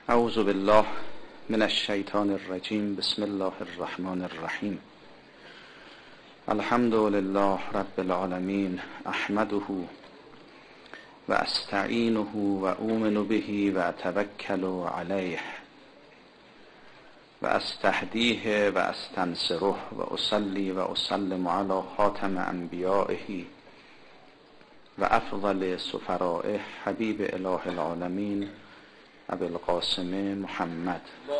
اعوذ بالله من الشیطان الرجیم. بسم الله الرحمن الرحیم. الحمد لله رب العالمین. احمده و استعینه و اؤمن به و اتوکل علیه و استهدیه و استنصره و اصلی و اسلم علی خاتم انبیائه و افضل سفرائه حبیب اله العالمین ابی القاسم محمد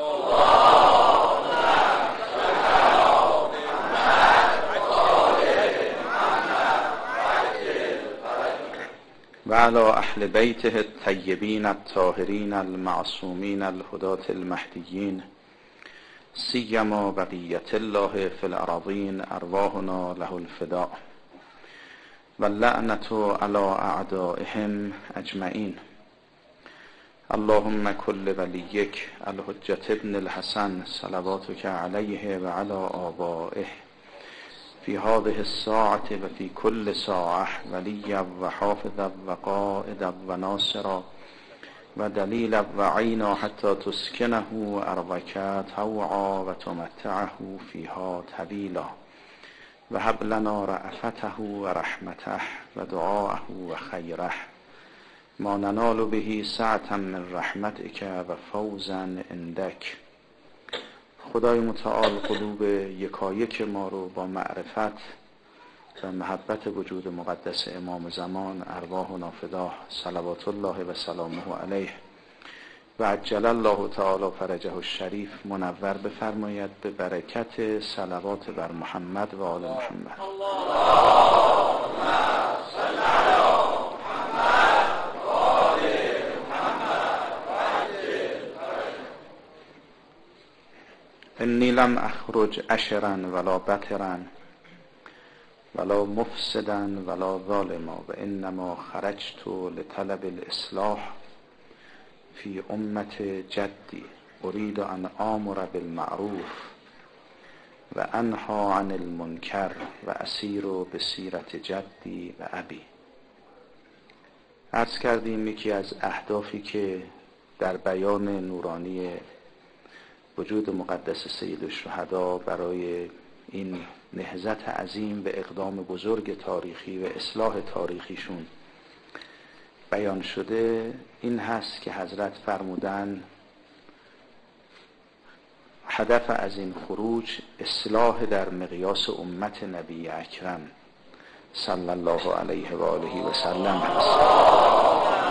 و علی اهل بیته الطیبین الطاهرین المعصومین الهداة المهدیین سیما بقیة الله فی الارضین ارواحنا له الفداء و اللعنة علی اعدائهم اجمعین. اللهم کل ولیک الحجة ابن الحسن صلواتک علیه و علی آبائه فی هذه الساعة و فی کل ساعة ولیا و حافظا و قائدا و ناصرا و دلیلا و عینا حتی تسکنه ارضک طوعا و تمتعه فیها طویلا و هب لنا رأفته و رحمته و دعاءه و خیره ما ننال به سعة من رحمتک و فوزا عندک. خدای متعال قلوب یکایک ما رو با معرفت و محبت وجود مقدس امام زمان ارواحنا فداه صلوات الله و سلامه علیه و عجل الله تعالی فرجه الشریف منور بفرماید به برکت صلوات بر محمد و آل محمد. انی لم اخرج عشرا ولا بطرا ولا مفسدا ولا ظالما و انما خرجت لطلب الاصلاح فی امت جدی اريد ان آمر بالمعروف و انهی عن المنکر و اسیر بسیرت جدی و ابی. عرض کردیم یکی از اهدافی که در بیان نورانی وجود مقدس سید الشهدا برای این نهضت عظیم به اقدام بزرگ تاریخی و اصلاح تاریخیشون بیان شده این هست که حضرت فرمودن هدف از این خروج اصلاح در مقیاس امت نبی اکرم صلی الله علیه و آله و سلم هست.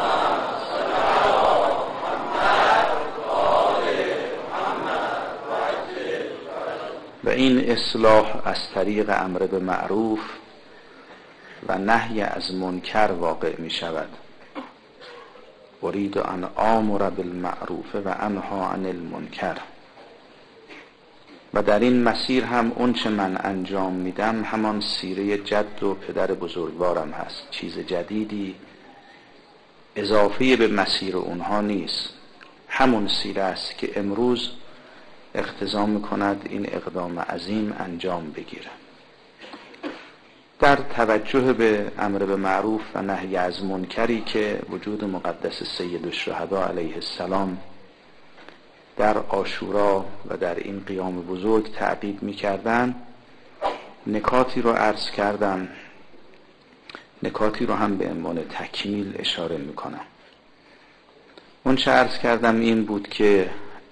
و این اصلاح از طریق امر به معروف و نهی از منکر واقع می شود. اريد ان آمر بالمعروف و انهی عن المنکر. و در این مسیر هم اون چه من انجام میدم همان سیره جد و پدر بزرگوارم هست. چیز جدیدی اضافه به مسیر اونها نیست، همون سیره است که امروز اقتضا میکند این اقدام عظیم انجام بگیره. در توجه به امر به معروف و نهی از منکری که وجود مقدس سید الشهدا علیه السلام در عاشورا و در این قیام بزرگ تعقیب میکردن، نکاتی رو عرض کردم، نکاتی رو هم به عنوان تکمیل اشاره میکنم. اون چه عرض کردم این بود که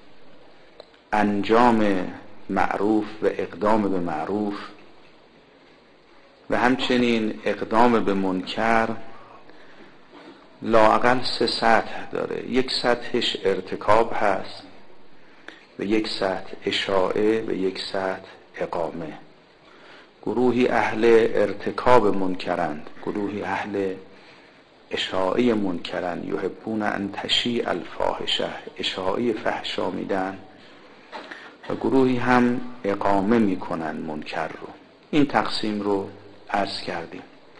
انجام معروف و اقدام به معروف و همچنین اقدام به منکر لااقل 3 سطح داره. یک سطحش ارتکاب هست و یک سطح اشاعه و یک سطح اقامه. گروهی اهل ارتکاب منکرند، گروهی اهل اشاعه منکرند. یحبون ان تشیع الفاحشه، اشاعه فحشا میدن و گروهی هم اقامه میکنن منکر رو. این تقسیم رو عرض کردیم.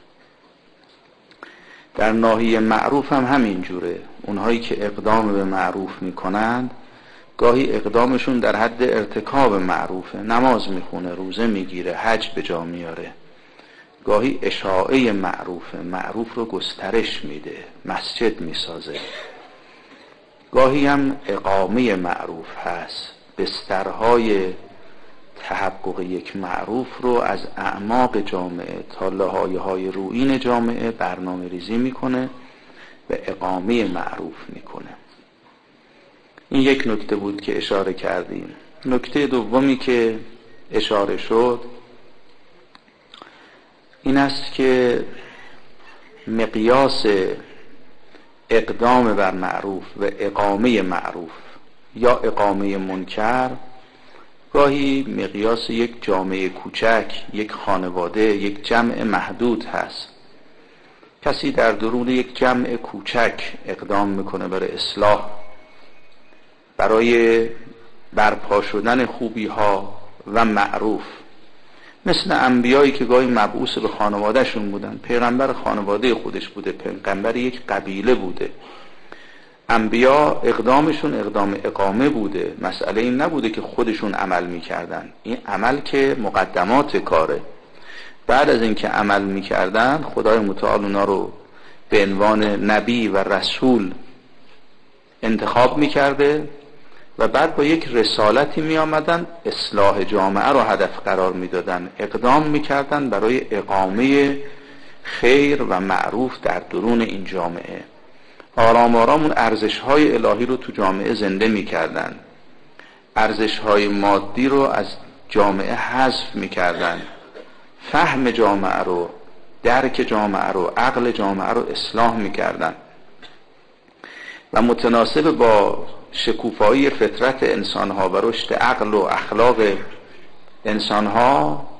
در ناحیه معروف هم همین جوره. اونهایی که اقدام به معروف میکنند گاهی اقدامشون در حد ارتکاب معروفه، نماز میخونه، روزه میگیره، حج به جا میاره. گاهی اشاعه معروفه، معروف رو گسترش میده، مسجد میسازه. گاهی هم اقامه معروف هست. بسترهای تحقق یک معروف رو از اعماق جامعه تا لایه‌های رویین جامعه برنامه ریزی میکنه و اقامه معروف میکنه. این یک نکته بود که اشاره کردیم. نکته دومی که اشاره شد این است که مقیاس اقدام بر معروف و اقامه معروف یا اقامه منکر گاهی مقیاس یک جامعه کوچک، یک خانواده، یک جمع محدود هست. کسی در درون یک جمع کوچک اقدام میکنه برای اصلاح، برای برپا شدن خوبی ها و معروف، مثل انبیایی که گاهی مبعوث به خانوادهشون بودن. پیغمبر خانواده خودش بوده، پیغمبر یک قبیله بوده. انبیا اقدامشون اقدام اقامه بوده. مسئله این نبوده که خودشون عمل میکردن. این عمل که مقدمات کاره. بعد از اینکه عمل میکردن خدای متعال اونا رو به عنوان نبی و رسول انتخاب میکرده و بعد با یک رسالتی می آمدن، اصلاح جامعه رو هدف قرار می دادن، اقدام می کردن برای اقامه خیر و معروف در درون این جامعه. آرام آرام اون ارزش های الهی رو تو جامعه زنده می کردن، ارزش های مادی رو از جامعه حذف می کردن، فهم جامعه رو، درک جامعه رو، عقل جامعه رو اصلاح می کردن و متناسب با شکوفایی فطرت انسانها و رشد عقل و اخلاق انسانها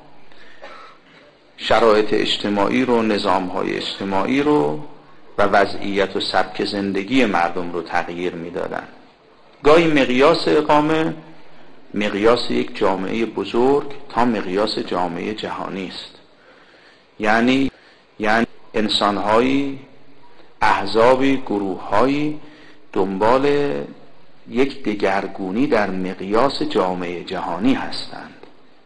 شرایط اجتماعی رو، نظامهای اجتماعی رو و وضعیت و سبک زندگی مردم رو تغییر میدادن. گاهی مقیاس اقامه مقیاس یک جامعه بزرگ تا مقیاس جامعه جهانی است. یعنی انسانهایی، احزابی، گروههایی دنبال یک دگرگونی در مقیاس جامعه جهانی هستند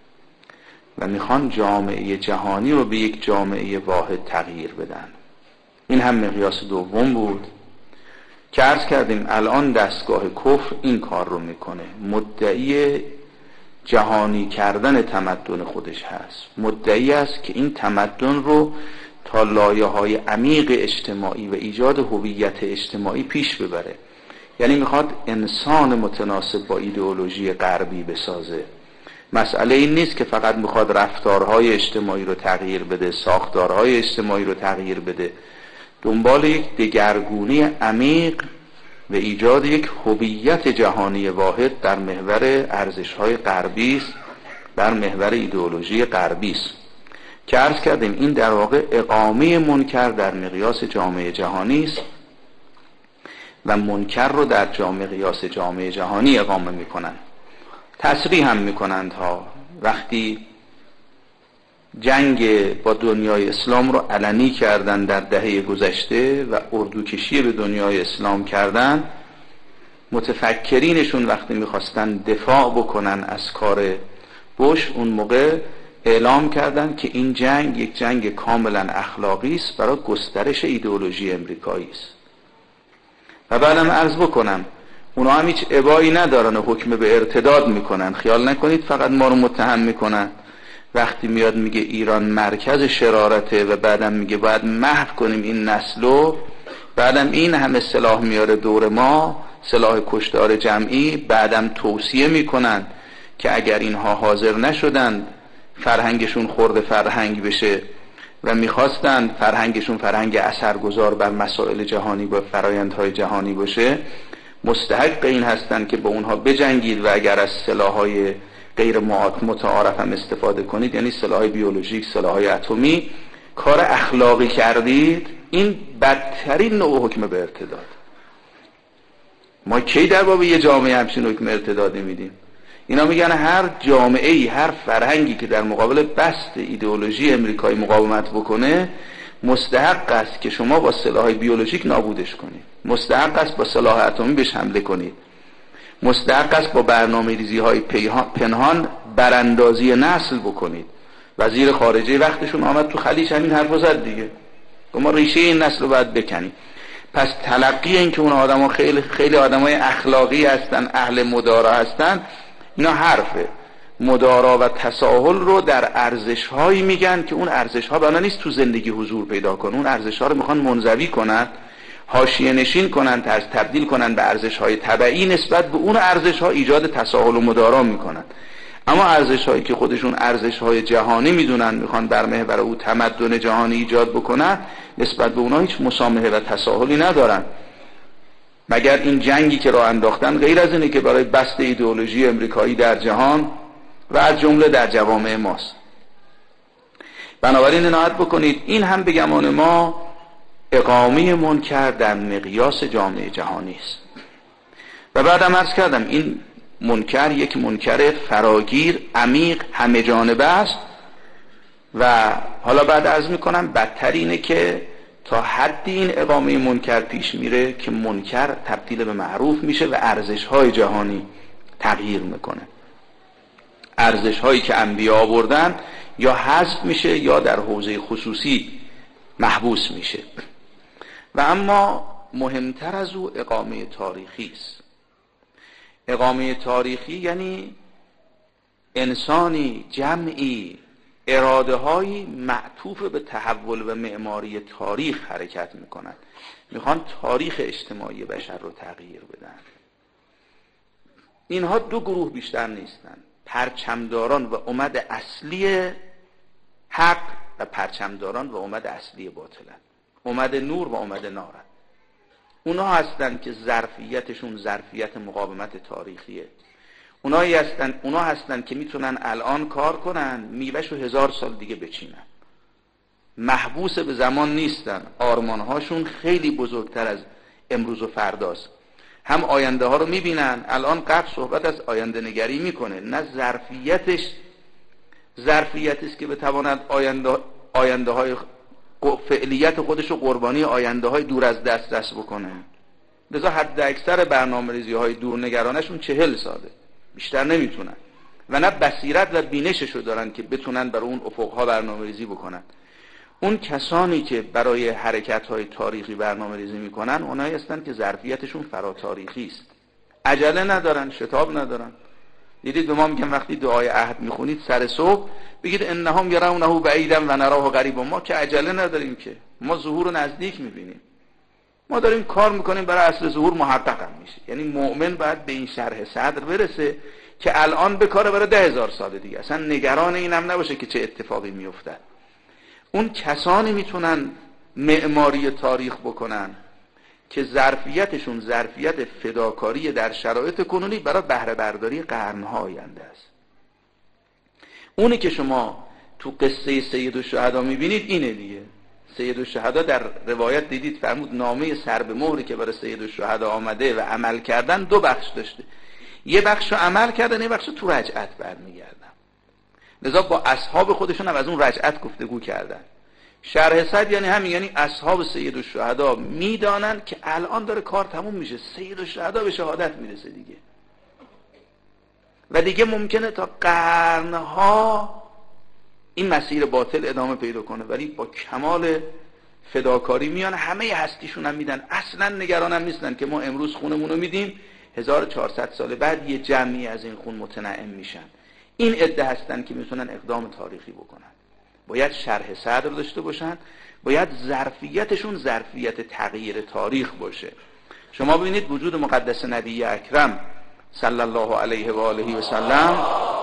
و میخوان جامعه جهانی رو به یک جامعه واحد تغییر بدن. این هم مقیاس دوم بود که عرض کردیم الان دستگاه کفر این کار رو میکنه. مدعی جهانی کردن تمدن خودش هست، مدعی است که این تمدن رو تا لایه‌های عمیق اجتماعی و ایجاد هویت اجتماعی پیش ببره. یعنی میخواد انسان متناسب با ایدئولوژی غربی بسازه. مسئله این نیست که فقط میخواد رفتارهای اجتماعی رو تغییر بده، ساختارهای اجتماعی رو تغییر بده. دنبال یک دگرگونی عمیق و ایجاد یک هویت جهانی واحد در محور ارزش‌های غربی است، در محور ایدئولوژی غربی است که عرض کردیم این در واقع اقامه منکر در مقیاس جامعه جهانی است و منکر رو در مقیاس جامعه جهانی اقامه میکنن. تصریح هم میکنند ها وقتی جنگ با دنیای اسلام رو علنی کردن در دهه گذشته و اردوکشی به دنیای اسلام کردن، متفکرینشون وقتی میخواستن دفاع بکنن از کار بوش اون موقع اعلام کردن که این جنگ یک جنگ کاملا اخلاقی است برای گسترش ایدئولوژی امریکایی است. و بعدم عرض بکنم اونا هم هیچ ابایی ندارن و حکم به ارتداد میکنن. خیال نکنید فقط ما رو متهم میکنن. وقتی میاد میگه ایران مرکز شرارته و بعدم میگه باید محو کنیم این نسلو، بعدم این همه سلاح میاره دور ما، سلاح کشتار جمعی، بعدم توصیه میکنن که اگر اینها حاضر نشدن فرهنگشون خورد فرهنگ بشه و میخواستن فرهنگشون فرهنگ اثرگذار بر مسائل جهانی با فرایندهای جهانی باشه، مستحق این هستن که با اونها بجنگید و اگر از سلاحهای غیر متعارف هم استفاده کنید، یعنی سلاح بیولوژیک، سلاح اتمی، کار اخلاقی کردید، این بدترین نوع حکم به ارتداد. ما کی در باب یه جامعه همچین حکم ارتدادی میدیم؟ اینا میگن هر جامعه‌ای، هر فرهنگی که در مقابل بست ایدئولوژی امریکایی مقاومت بکنه مستحق است که شما با سلاح بیولوژیک نابودش کنید، مستحق است با سلاح اتمی بهش حمله کنید، مستحق است با برنامه‌ریزی‌های پنهان براندازی نسل بکنید. وزیر خارجه وقتشون آمد تو خلیج همین حرفو زد دیگه، ما ریشه این نسل رو باید بکنیم. پس تلقی این که اون آدما خیلی آدمای اخلاقی هستن، اهل مدارا هستن، اینا حرفه. مدارا و تساهل رو در ارزش‌هایی میگن که اون ارزش‌ها بنا نیست تو زندگی حضور پیدا کنه. اون ارزش‌ها رو میخوان منزوی کنن، حاشیه نشین کنن، تبدیل کنن به ارزش‌های تبعی نسبت به اون ارزش‌ها، ایجاد تساهل و مدارا میکنن. اما ارزش‌هایی که خودشون ارزش‌های جهانی میدونن، میخوان بر محور او تمدن جهانی ایجاد بکنن، نسبت به اونها هیچ مسامحه و تساهلی ندارن. مگر این جنگی که راه انداختن غیر از اینه که برای بسط ایدئولوژی امریکایی در جهان و از جمله در جوامع ماست. بنابراین عنایت بکنید این هم به گمان ما اقامه منکر در مقیاس جامعه جهانی است. و بعدم عرض کردم این منکر یک منکر فراگیر، عمیق، همه جانبه است. و حالا بعد عرض میکنم بدتر اینه که تا حدی این اقامه منکر پیش میره که منکر تبدیل به معروف میشه و ارزش‌های جهانی تغییر میکنه. ارزش‌هایی که انبیا آوردن یا حذف میشه یا در حوزه خصوصی محبوس میشه. و اما مهمتر از او اقامه تاریخی است. اقامه تاریخی یعنی انسانی، جمعی، اراده هایی معطوف به تحول و معماری تاریخ حرکت میکنند. میخوان تاریخ اجتماعی بشر رو تغییر بدن. اینها دو گروه بیشتر نیستن: پرچمداران و امد اصلی حق و پرچمداران و امد اصلی باطلن. امد نور و امد نارن. اونا هستن که ظرفیتشون ظرفیت مقاومت تاریخیه. اونا هستن که میتونن الان کار کنن، میوهشو 1000 سال دیگه بچینن. محبوس به زمان نیستن. آرمانهاشون خیلی بزرگتر از امروز و فرداست. هم آینده ها رو میبینن. الان قبل صحبت از آینده نگری میکنه، نه ظرفیتی است که بتواند آینده های فعلیت خودش رو قربانی آینده های دور از دست بکنه. لذا حد اکثر برنامه‌ریزی های دورنگرانشون 40 ساله، بیشتر نمیتونن و نه بصیرت و بینششو دارن که بتونن برای اون افقها برنامه‌ریزی بکنن. اون کسانی که برای حرکت‌های تاریخی برنامه‌ریزی میکنن اونایی هستن که ظرفیتشون فراتاریخی است. عجله ندارن، شتاب ندارن. دیدید به ما میگن وقتی دعای عهد میخونید سر صبح بگید انهم یرونه بعیدا و نراه قریبا. ما که عجله نداریم، که ما ظهور رو نزدیک میبینیم. ما داریم کار میکنیم برای اصل ظهور محقق هم میشه. یعنی مؤمن باید به این شرح صدر برسه که الان به کار برای 10,000 سال دیگه، اصلا نگران اینم نباشه که چه اتفاقی میافتد. اون کسانی میتونن معماری تاریخ بکنن که ظرفیتشون ظرفیت فداکاری در شرایط کنونی برای بهره برداری قرن‌ها آینده است. اونی که شما تو قصه سید الشهدا میبینید اینه دیگه. سید الشهدا در روایت دیدید فرمود نامه سر به مهری که برای سید الشهدا آمده و عمل کردن 2 بخش داشته. یه بخشو عمل کردن، یه بخشو تو رجعت برمیگردن. لذا با اصحاب خودشون هم از اون رجعت گفتگو کردن. شرح صد یعنی همین، یعنی اصحاب سید الشهدا میدانن که الان داره کار تموم میشه، سید الشهدا به شهادت میرسه دیگه و دیگه ممکنه تا قرنها این مسیر باطل ادامه پیدا کنه، ولی با کمال فداکاری میان، همه هستیشون هم میدن، اصلا نگران هم نیستن که ما امروز خونمون رو میدیم 1400 سال بعد یه جمعی از این خون متنعم میشن. این عده هستن که میتونن اقدام تاریخی بکنن. باید شرح صدر داشته باشن، باید ظرفیتشون ظرفیت تغییر تاریخ باشه. شما ببینید وجود مقدس نبی اکرم صلی الله علیه و آله و سلم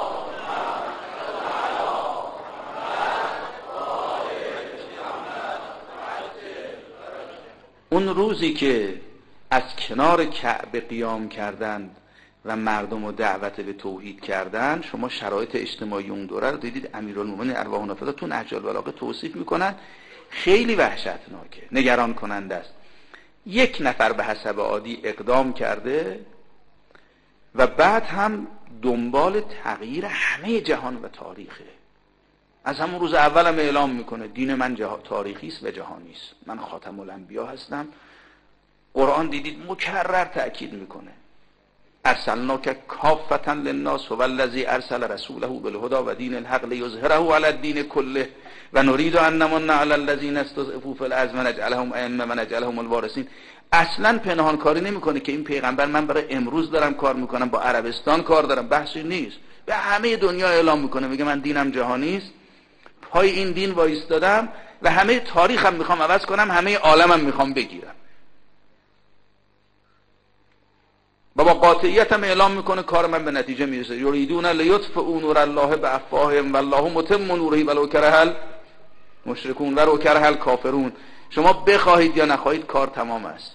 اون روزی که از کنار کعبه قیام کردند و مردم رو دعوت به توحید کردن، شما شرایط اجتماعی اون دوره رو دیدید. امیرالمومنین ارواح نفذ تو نهج البلاغه توصیف میکنن، خیلی وحشتناکه، نگران کننده است. 1 نفر به حسب عادی اقدام کرده و بعد هم دنبال تغییر همه جهان و تاریخه. از همون روز اول هم اعلام میکنه دین من تاریخی است و جهانی است، من خاتم الانبیا هستم. قرآن دیدید مکرر تأکید میکنه. ارسلناک کافة للناس هو الذی ارسل رسوله بالهدى و دین الحق لیظهره علی الدین کله و نرید ان نمن علی الذین استضعفوا فی الارض و نجعلهم ائمه و نجعلهم الوارثین. اصلا پنهان کاری نمیکنه که این پیغمبر من برای امروز دارم کار میکنم، با عربستان کار دارم، بحثی نیست. به همه دنیا اعلام میکنه، میگه من دینم جهانی است، پای این دین وایستادم و همه تاریخم میخوام عوض کنم، همه عالمم میخوام بگیرم. و با قاطعیت هم اعلام میکنه کار من به نتیجه میرسه. یریدون لیطفئوا نور الله بافواههم والله متم نوره ولو کره المشرکون ولو کره الکافرون. شما بخواهید یا نخواهید کار تمام است.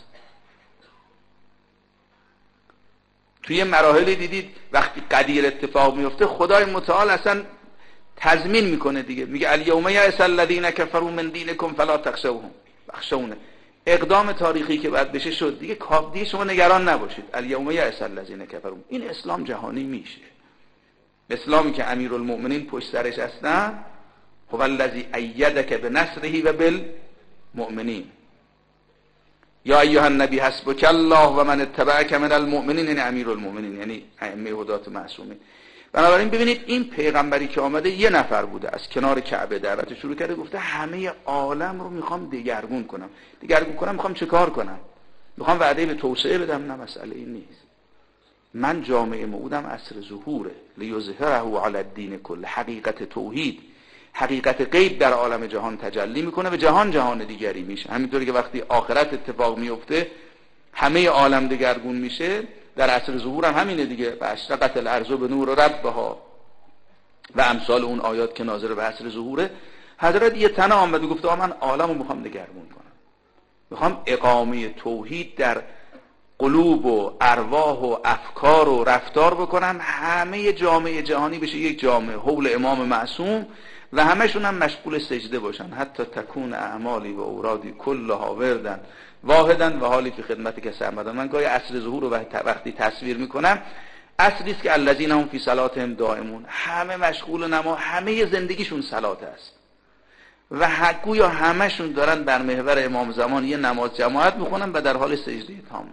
توی مراحلی دیدید وقتی قدیر اتفاق میفته خدای متعال اصلا تضمین میکنه دیگه، میگه الیوم یئس الذین کفروا من دینکم فلا تخشوهم واخشونی. اقدام تاریخی که باید بشه شد دیگه، دیگه شما نگران نباشید. الیوم یئس الذین کفروا. این اسلام جهانی میشه. اسلامی که امیرالمؤمنین پشت سرش هستن، هو الذی ایدک بنصره و بالمؤمنین. یا ایها النبی حسبک الله و من اتبعک من المؤمنین، یعنی امیرالمؤمنین، یعنی ائمه هدات معصومین. بنابراین ببینید این پیغمبری که آمده یه نفر بوده، از کنار کعبه دعوت شروع کرده، گفته همه عالم رو میخوام دگرگون کنم. دگرگون کنم میخوام چه کار کنم؟ میخوام وعده به توسعه بدم؟ نه، مسئله این نیست. من جامعه موعودم عصر ظهوره، لیظهره علی الدین کله. حقیقت توحید، حقیقت غیب در عالم جهان تجلی میکنه و جهان دیگری میشه. همینطوری که وقتی آخرت اتفاق میفته همه عالم دگرگون میشه، در عصر ظهور هم همینه دیگه. و اشرقت الارض بنور ربها و امثال اون آیات که ناظر به عصر ظهوره. حضرت یه تنه آمد و گفت من عالمو میخوام دگرگون کنم، میخوام اقامه توحید در قلوب و ارواح و افکار و رفتار بکنم، همه جامعه جهانی بشه یک جامعه حول امام معصوم و همشون هم مشغول سجده باشن. حتی تکون اعمالی و اورادی کلها وردن واحدن و حالی فی خدمت که سرمدن. من گاهی عصر ظهور رو وقتی تصویر میکنم، عصری است که الذین هم فی صلاتهم دائمون، همه مشغول نماز، همه زندگیشون صلات است و گویا همشون دارن بر محور امام زمان یه نماز جماعت میخونن و در حال سجده تامه.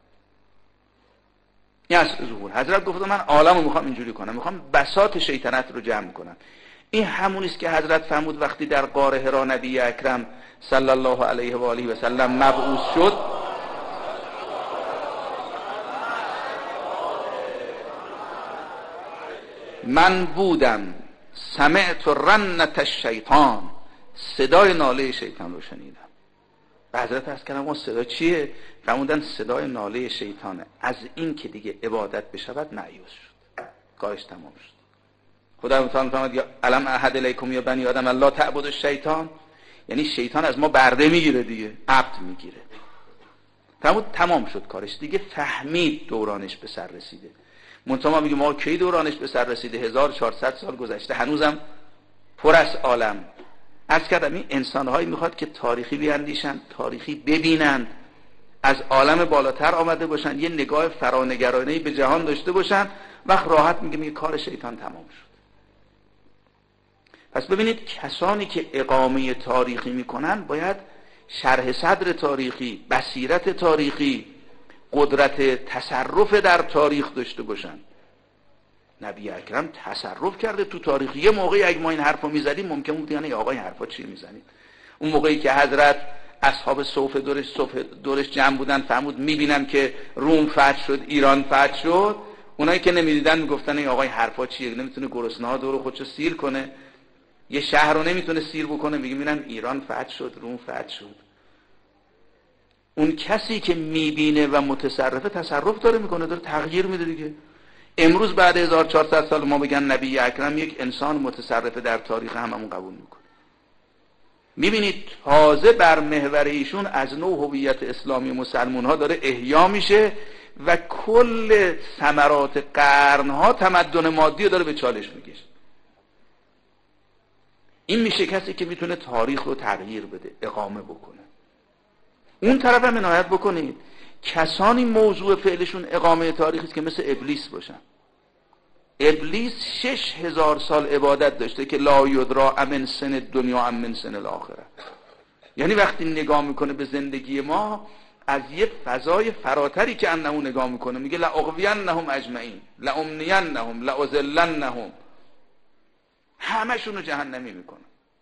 این عصر ظهور. حضرت گفت من عالمو میخوام اینجوری کنم، میخوام بساط شیطنت رو جمع کنم. این همون است که حضرت فرمود وقتی در غار حرا نبی اکرم صلی الله علیه و آله و سلم مبعوث شد، من بودم سمعت رنت الشیطان، صدای ناله شیطان رو شنیدم. و حضرت از کلام اون صدا چیه؟ فرمودن صدای ناله شیطانه. از این که دیگه عبادت بشود مایوس شد، کارش تمام شد. خدا متعال فرمود یا الم احد الیکم یا بنی آدم الا تعبدوا الشیطان، یعنی شیطان از ما برده میگیره دیگه، عبد میگیره. فرمود تمام شد کارش دیگه، فهمید دورانش به سر رسیده. منتها ما میگیم ما کی دورانش به سر رسیده؟ 1400 سال گذشته، هنوزم پر از عالم. عرض کردم این انسان‌هایی میخواد که تاریخی بیاندیشن، تاریخی ببینن، از عالم بالاتر آمده باشن، یه نگاه فرانگرانه‌ای به جهان داشته باشن. وقت راحت میگه کار شیطان تمام شد. پس ببینید کسانی که اقامه تاریخی میکنن باید شرح صدر تاریخی، بصیرت تاریخی، قدرت تصرف در تاریخ داشته باشن. نبی اکرم تصرف کرده تو تاریخ. یه موقعی اگه ما این حرفو میزدیم ممکن بود یعنی آقا این حرفا چی میزنید. اون موقعی که حضرت اصحاب صوف دورش جمع بودن، فرمود میبینم که روم فتح شد، ایران فتح شد. اونایی که نمیدیدن میگفتن این آقا این حرفا چیه؟ نمیتونه گرسنه‌ها دور خودشو سیر کنه، یه شهر رو نمیتونه سیر بکنه. میبینن ایران فتح شد، روم فتح شد. اون کسی که میبینه و متصرفه تصرف داره میکنه، داره تغییر میده دیگه. امروز بعد 1400 سال ما بگن نبی اکرم یک انسان متصرفه در تاریخ هممون قبول میکنه. میبینید تازه بر محور ایشون از نوع هویت اسلامی مسلمان ها داره احیا میشه و کل ثمرات قرنها تمدن مادی داره به چالش میکشه. این میشه کسی که میتونه تاریخ رو تغییر بده، اقامه بکنه. اون طرف هم عنایت بکنید کسانی موضوع فعلشون اقامه تاریخی است که مثل ابلیس باشن. ابلیس 6000 سال عبادت داشته که لا یدرا امن سن دنیا امن سن الاخره. یعنی وقتی نگاه میکنه به زندگی ما از یه فضای فراتری که انه نگاه میکنه، میگه لاغوینهم اجمعین لامنینهم لاذلنهم، همشون رو جهنمی میکنه.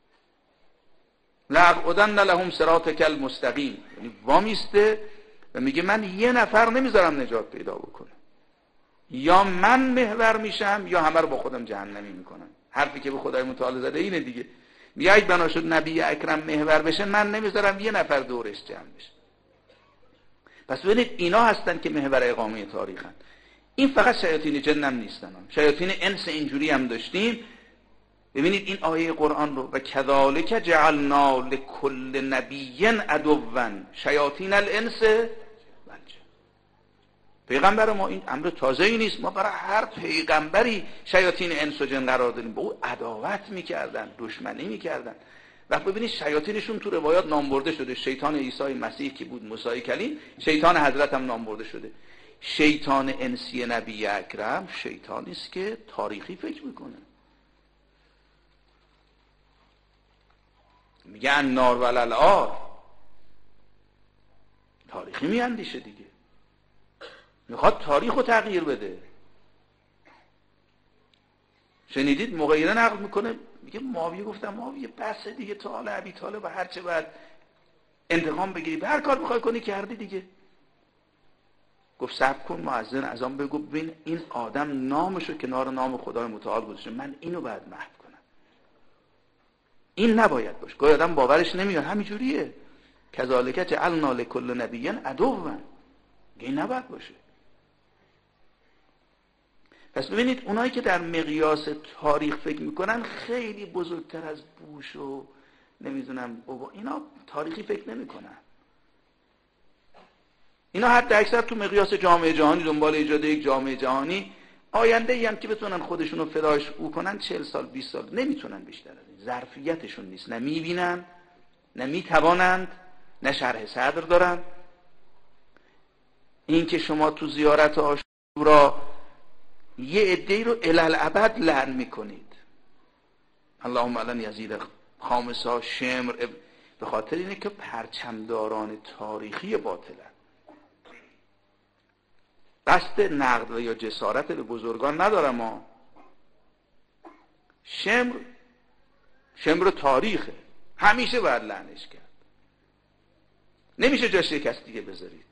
لاقعدن لهم صراطک المستقیم، یعنی وامیسته و میگه من یه نفر نمیذارم نجات پیدا بکنه، یا من محور میشم یا همه رو با خودم جهنمی میکنم. حرفی که به خدای متعال زده اینه دیگه، میگه اگه بنا شد نبی اکرم محور بشه، من نمیذارم یه نفر دورش جمع بشه. پس ببینید اینا هستن که محور اقامه تاریخن. این فقط شیاطین جن هم نیستن، شیاطین انس اینجوری هم داشتیم. ببینید این آیه قرآن رو، و کذالک جعلنا لکل نبی عدوا شیاطین الانس والجن. پیغمبر ما این امر تازه‌ای نیست، ما برای هر پیغمبری شیاطین انس و جن قرار دادیم، با او عداوت میکردن، دشمنی میکردن. و ببینید شیاطینشون تو روایات نام برده شده. شیطان عیسی مسیح که بود موسی کلیم، شیطان حضرت هم نام برده شده. شیطان انسی نبی اکرم شیطانی است که تاریخی فکر میکنه، میگه النار و الالعار، تاریخی میاندیشه دیگه، میخواد تاریخ رو تغییر بده. شنیدید مغیره نقل میکنه، میگه معاویه گفتم معاویه بس دیگه، تا ابی طالب و هرچه بعد انتقام بگیری به هر کار میخوای کنی کردی دیگه. گفت صبر کن مؤذن اذان بگو، ببین این آدم نامشو کنار نام خدای متعال گذاشته، من اینو بعد محو کنم، این نباید باشه. گاهی آدم باورش نمیاد، همینجوریه. کذالک جعلنا لکل نبی عدوا، این نباید باشه. پس ببینید اونایی که در مقیاس تاریخ فکر میکنن خیلی بزرگتر از بوش و نمیدونم بابا، اینا تاریخی فکر نمیکنن. اینا حتی اکثر تو مقیاس جامعه جهانی دنبال ایجاد یک جامعه جهانی آینده ای هم که بتونن خودشونو فداش او کنن 40 سال 20 سال نمیتونن بیشتر از این، ظرفیتشون نیست، نه میبینن نه میتوانند نه شرح صدر دارن. این که شما تو زیارت عاشورا یه عده‌ای رو الالعبد لعن میکنید، اللهم علن یزید خامسا شمر، به خاطر اینه که پرچمداران تاریخی باطلن، قصد نقد و یا جسارت به بزرگان ندارم. ما شمر تاریخه، همیشه باید لعنش کرد، نمیشه جاش یک کس دیگه بذارید.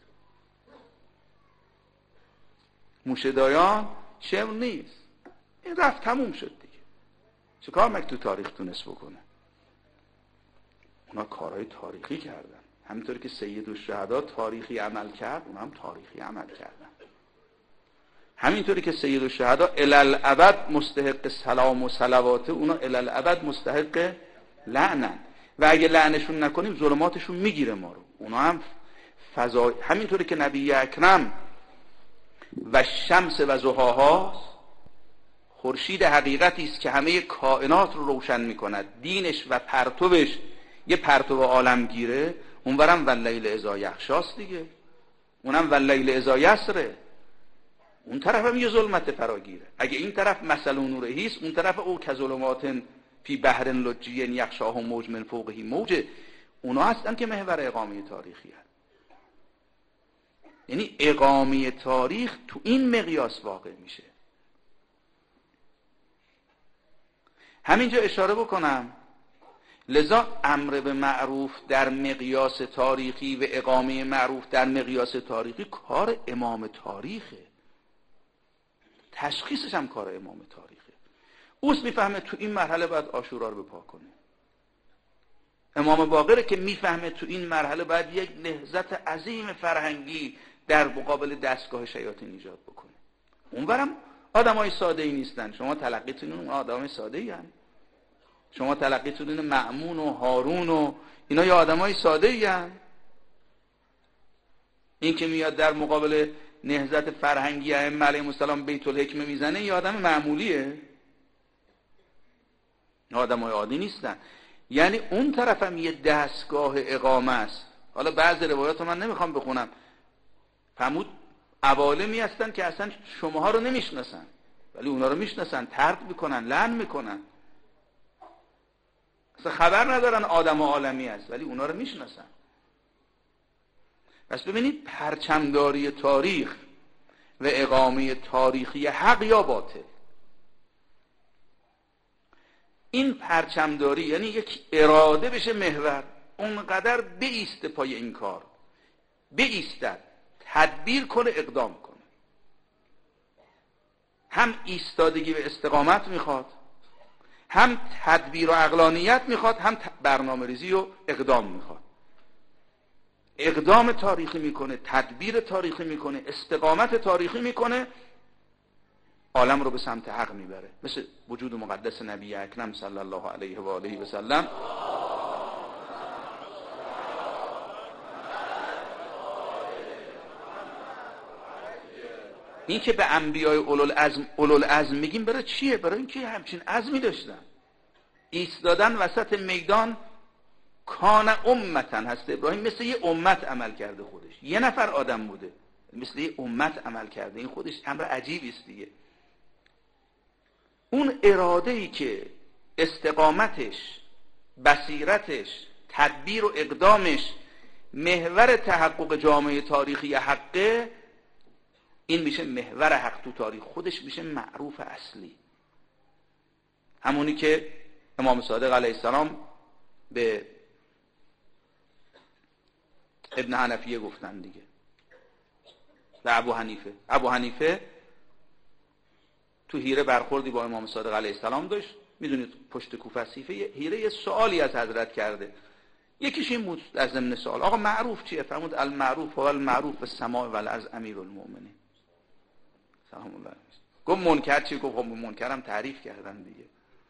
موشه‌دایان شمر نیست، این رفت تموم شد دیگه، چه کار مگه تو تاریخ تونست بکنه؟ اونا کارهای تاریخی کردن، همینطوری که سیدالشهدا تاریخی عمل کرد، اونا هم تاریخی عمل کردن. همینطوری که سیدالشهدا الالعبد مستحق سلام و صلوات، اونا الالعبد مستحق لعنن، و اگه لعنشون نکنیم ظلماتشون میگیره ما رو. اونا هم فضا، همینطوری که نبی اکرم و شمس و ضحاها، خورشید حقیقتی است که همه کائنات رو روشن میکند، دینش و پرتوش یه پرتو عالمگیره، اونورم واللیل اذا یغشاست دیگه، اونم واللیل اذا یسره، اون طرف هم یه ظلمت فراگیره. اگه این طرف مثل نوره است، اون طرف او کظلمات فی بحر لجی یغشاه موج من فوقه موج. اونا هستن که محور اقامه تاریخی هست. یعنی اقامه تاریخ تو این مقیاس واقع میشه. همینجا اشاره بکنم، لذا امر به معروف در مقیاس تاریخی و اقامه معروف در مقیاس تاریخی کار امام تاریخه، تشخیصش هم کار امام تاریخه. اوست میفهمه تو این مرحله باید عاشورا رو بپا کنه. امام باقره که میفهمه تو این مرحله باید یک نهضت عظیم فرهنگی در مقابل دستگاه شیاطین ایجاد بکنه. اونورم آدمای ساده ای نیستن، شما تلقیتون اون آدمای ساده ای هستن، شما تلقیتون این مأمون و هارون و اینا یا آدمای ساده ای هستن. این که میاد در مقابل نهضت فرهنگی ائمه علیهم السلام بیت الحکمه میزنه، یه آدم معمولیه، آدمای عادی نیستن. یعنی اون طرف هم یه دستگاه اقامه است. حالا بعضی روایات من نمیخوام بخونم، فرمود عوالمی هستن که اصلا شماها رو نمیشناسن ولی اونا رو میشناسن، طرد میکنن، لعن میکنن، اصلا خبر ندارن آدم و عالمی است ولی اونا رو میشناسن. پس ببینید پرچمداری تاریخ و اقامه تاریخی حق یا باطل، این پرچمداری یعنی یک اراده بشه محور، اونقدر بایسته پای این کار، بایستد، تدبیر کنه، اقدام کنه. هم ایستادگی به استقامت میخواد، هم تدبیر و عقلانیت میخواد، هم برنامه ریزی و اقدام میخواد. اقدام تاریخی میکنه، تدبیر تاریخی میکنه، استقامت تاریخی میکنه، عالم رو به سمت حق میبره. مثل وجود مقدس نبی اکرم صلی الله علیه و آله و سلم. این که به انبیای اولوالعزم میگیم برای چیه؟ برای اینکه همچین عزمی داشتن، ایستادن وسط میدان. کان امتن هست ابراهیم، مثل یه امت عمل کرده، خودش یه نفر آدم بوده، مثل یه امت عمل کرده. این خودش امر عجیبی است دیگه. اون اراده‌ای که استقامتش، بصیرتش، تدبیر و اقدامش محور تحقق جامعه تاریخی حقه، این میشه محور حق تو تاریخ، خودش میشه معروف اصلی. همونی که امام صادق علیه السلام به ابن حنفیه گفتن دیگه، به ابو حنیفه تو حیره برخوردی با امام صادق علیه السلام داشت. میدونید پشت کوفه حیره یه سوالی از حضرت کرده، یکیش این بود از ضمن سوال: آقا معروف چیه؟ فرمود المعروف و المعروف به سماع و از امیرالمؤمنین سلام الله علیه. گفت منکر چی؟ گفت منکرم تعریف کردن دیگه.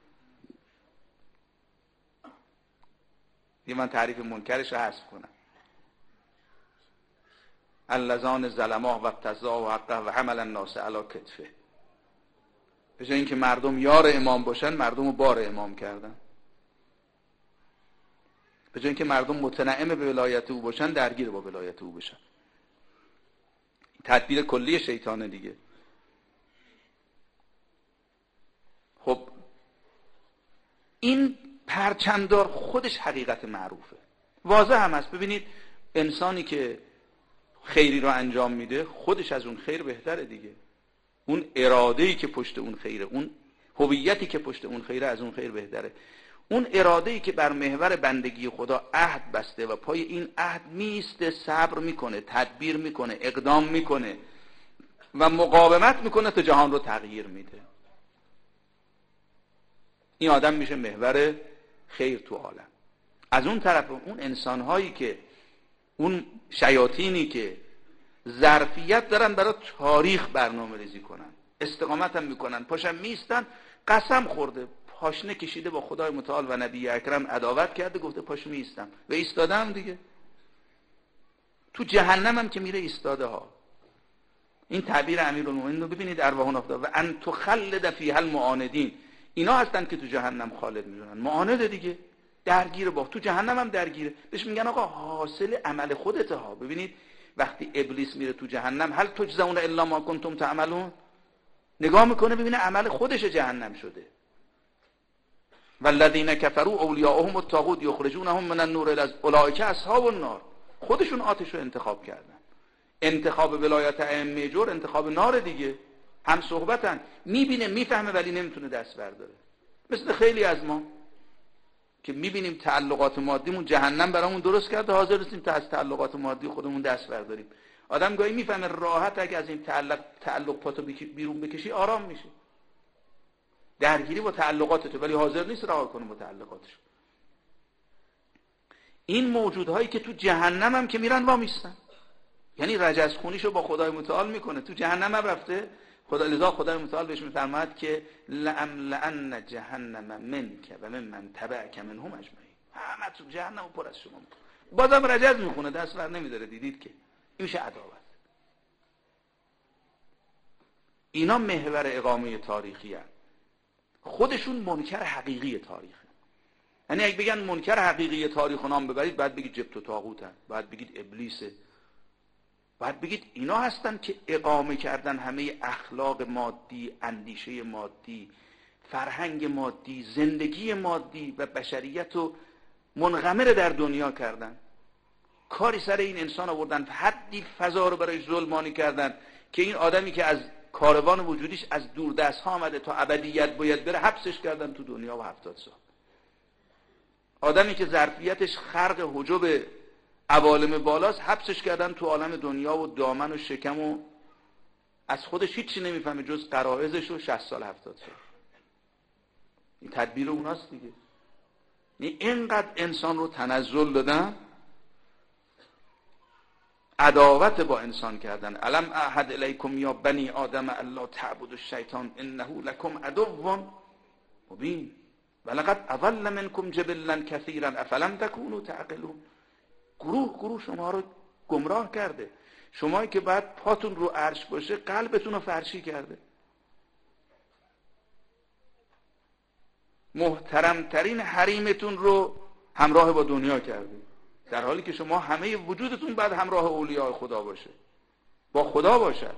من تعریف منکرش رو حذف کنم: اللذان ظلماه و ابتزاه و حقه و حمل الناس علی کتفه. به جای اینکه مردم یار امام باشن، مردم رو بار امام کردن. به جای اینکه مردم متنعم به ولایت او باشن، درگیر با ولایت او بشن. تدبیر کلی شیطانه دیگه. خب این پرچمدار خودش حقیقت معروفه، واضح هم هست. ببینید انسانی که خیری رو انجام میده، خودش از اون خیر بهتره دیگه. اون اراده‌ای که پشت اون خیره، اون هویتی که پشت اون خیره، از اون خیر بهتره. اون اراده‌ای که بر محور بندگی خدا عهد بسته و پای این عهد میسته، صبر میکنه، تدبیر میکنه، اقدام میکنه و مقاومت میکنه تا جهان رو تغییر میده، این آدم میشه محور خیر تو عالم. از اون طرف اون انسان‌هایی که، اون شیاطینی که ظرفیت دارن برای تاریخ برنامه ریزی کنن، استقامت هم میکنن، پاشم میستن، قسم خورده، پاشنه کشیده با خدای متعال و نبی اکرم، عداوت کرده، گفته پاش میستم و ایستادم دیگه. تو جهنم هم که میره ایستاده ها. این تعبیر امیرالمومنین رو ببینید، ارواحون افتاد و ان تخلد فیها المعاندین. اینا هستن که تو جهنم خالد میشن، معاند دیگه، درگیر با، تو جهنم هم درگیره. بهش میگن آقا حاصل عمل خودته ها. ببینید وقتی ابلیس میره تو جهنم، هل تجزون الا ما کنتم تعملون، نگاه میکنه ببینه عمل خودش جهنم شده. والذین کفروا اولیاءهم الطاغوت یخرجونهم من النور الی اولئک اصحاب النار. خودشون آتش رو انتخاب کردن. انتخاب ولایت ائمه جور انتخاب نار دیگه. هم صحبتن، میبینه میفهمه ولی نمیتونه دست برداره. مثل خیلی از ما که میبینیم تعلقات مادیمون جهنم برامون درست کرده، حاضر نیستیم تا از تعلقات مادی خودمون دست برداریم. آدم گاهی میفهمه راحت اگه از این تعلق پاتو بیرون بکشی آرام میشه، درگیری با تعلقاتته، ولی حاضر نیست رها کنه با تعلقاتش. این موجودهایی که تو جهنم هم که میرن وامیستن، یعنی رجز خونیشو با خدای متعال میکنه، تو جهنم هم رفته. لذا خدای متعال بهش میفرماید که لأملأن جهنم منک و ممن تبعک منهم اجمعین. همه تو جهنم پر از شما. بازم رجز میخونه، دست بر نمیداره. دیدید که این میشه عداوت. اینا محور اقامه تاریخی هست. خودشون منکر حقیقی تاریخ. یعنی اگه بگن منکر حقیقی تاریخ نام ببرید، باید بگید جبت و طاغوتن، باید بگید ابلیسه، باید بگید اینا هستن که اقامه کردن همه اخلاق مادی، اندیشه مادی، فرهنگ مادی، زندگی مادی و بشریت رو منغمر در دنیا کردن. کاری سر این انسان آوردن، حدی فضا رو برای ظلمانی کردن که این آدمی که از کاروان وجودیش از دور دست ها آمده تا ابدیت باید بره، حبسش کردن تو دنیا و 70 سال. آدمی که ظرفیتش خرق حجب عوالم بالاست، حبسش کردن تو عالم دنیا و دامن و شکم و از خودش هیچی نمیفهمه جز غرایزش و 60 سال 70 سال. این تدبیر اوناست دیگه. اینقدر انسان رو تنزل دادن، عداوت با انسان کردن. الم اعهد الیکم یا بنی آدم الا تعبدوا الشیطان انه لکم عدو مبین ولقد اضل منکم جبلا کثیرا افلم تکونوا تعقلون. گروه شما رو گمراه کرده. شمایی که بعد پاتون رو عرش باشه قلبتون رو فرشی کرده. محترمترین حریمتون رو همراه با دنیا کرده، در حالی که شما همه وجودتون بعد همراه اولیاء خدا باشه، با خدا باشد.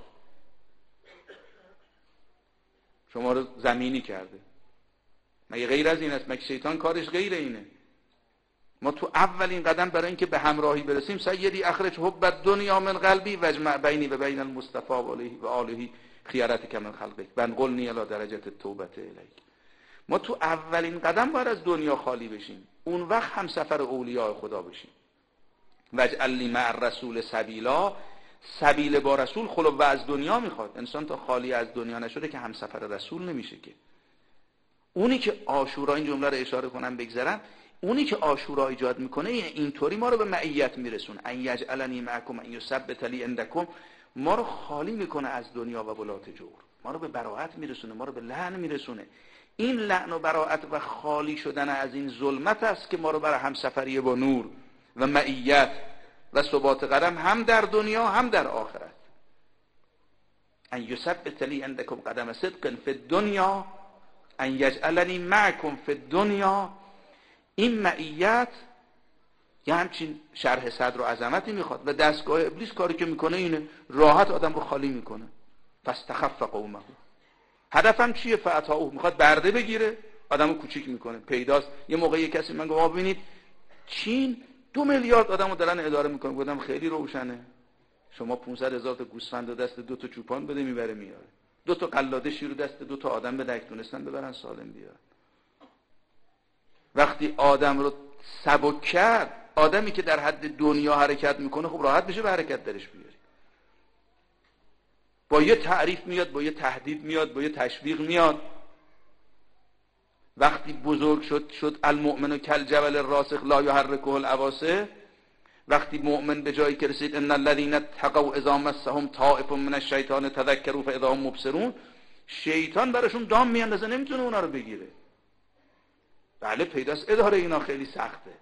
شما رو زمینی کرده. مگه غیر از این است؟ مگه شیطان کارش غیر اینه؟ ما تو اولین قدم برای اینکه به همراهی برسیم، سیدی اخرج حب الدنیا من قلبی واجمع بینی و بین المصطفی و آله خیرتک من خلقک وانقلنی الی درجه التوبه الیک. ما تو اولین قدم باید از دنیا خالی بشیم، اون وقت هم سفر اولیاء خدا بشیم. واجعل لی مع الرسول سبیلا، سبیل با رسول خلو و از دنیا میخواد. انسان تا خالی از دنیا نشده که هم سفر رسول نمیشه که. اونی که عاشورا، این جمله رو اشاره کنم بگذرم، اونی که عاشورا ایجاد میکنه اینطوری ما رو به معیت میرسونه. ان یجعلنی معکم ان یثبت لی عندکم، ما رو خالی میکنه از دنیا و ولات جور، ما رو به براءت میرسونه، ما رو به لعن میرسونه. این لعن و براءت و خالی شدن از این ظلمت است که ما رو برای همسفری با نور و معیت و ثبات قدم هم در دنیا هم در آخرت. ان یثبت لی عندکم قدم صدق فی الدنیا ان یجعلنی معکم فی الدنیا. این معیت یه همچین شرح صدر و عظمتی میخواد و دستگاه ابلیس کاری که میکنه اینه، راحت آدم رو خالی میکنه. فاستخف قومه، هدفم چیه؟ فاتاؤه، میخواد برده بگیره، آدمو کوچیک میکنه. پیداست یه موقعی کسی من گفت ببینید چین 2 میلیارد آدمو دارن اداره میکنه. گفتم خیلی روشنه، شما 500,000 تا گوسفند و دست 2 تا چوپان بده میبره میاره، 2 تا قلاده شیر و دست 2 تا آدم بده، تونستن ببرن سالم بیارن. وقتی آدم رو سبک کرد، آدمی که در حد دنیا حرکت میکنه خب راحت بشه به حرکت درش بیاری. با یه تعریف میاد، با یه تهدید میاد، با یه تشویق میاد. وقتی بزرگ شد المؤمن کالجبل الراسخ لا یحرکه العواصف، وقتی مؤمن به جایی که رسید ان الذين اتقوا اذا مسهم طائف من الشیطان تذکروا فاذا هم مبصرون، شیطان براشون دام میاندازه، نمیتونه اونا رو بگیره. بله پیداست اداره اینا خیلی سخته.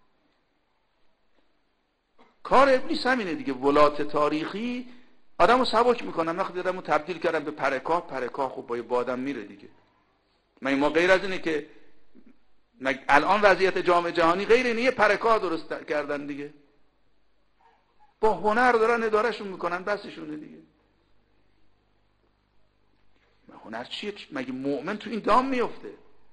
کار ابلیس همینه دیگه. ولات تاریخی آدمو سبک میکنن. وقتی آدمو تبدیل کردن به پرکاه خب با آدم میره دیگه. ما غیر از اینه که الان وضعیت جامعه جهانی غیر اینه، یه پرکاه درست کردن دیگه، با هنر دارن ادارهشون میکنن، بسشونه دیگه. هنر چیه؟ مگه مؤمن تو این دام میفته؟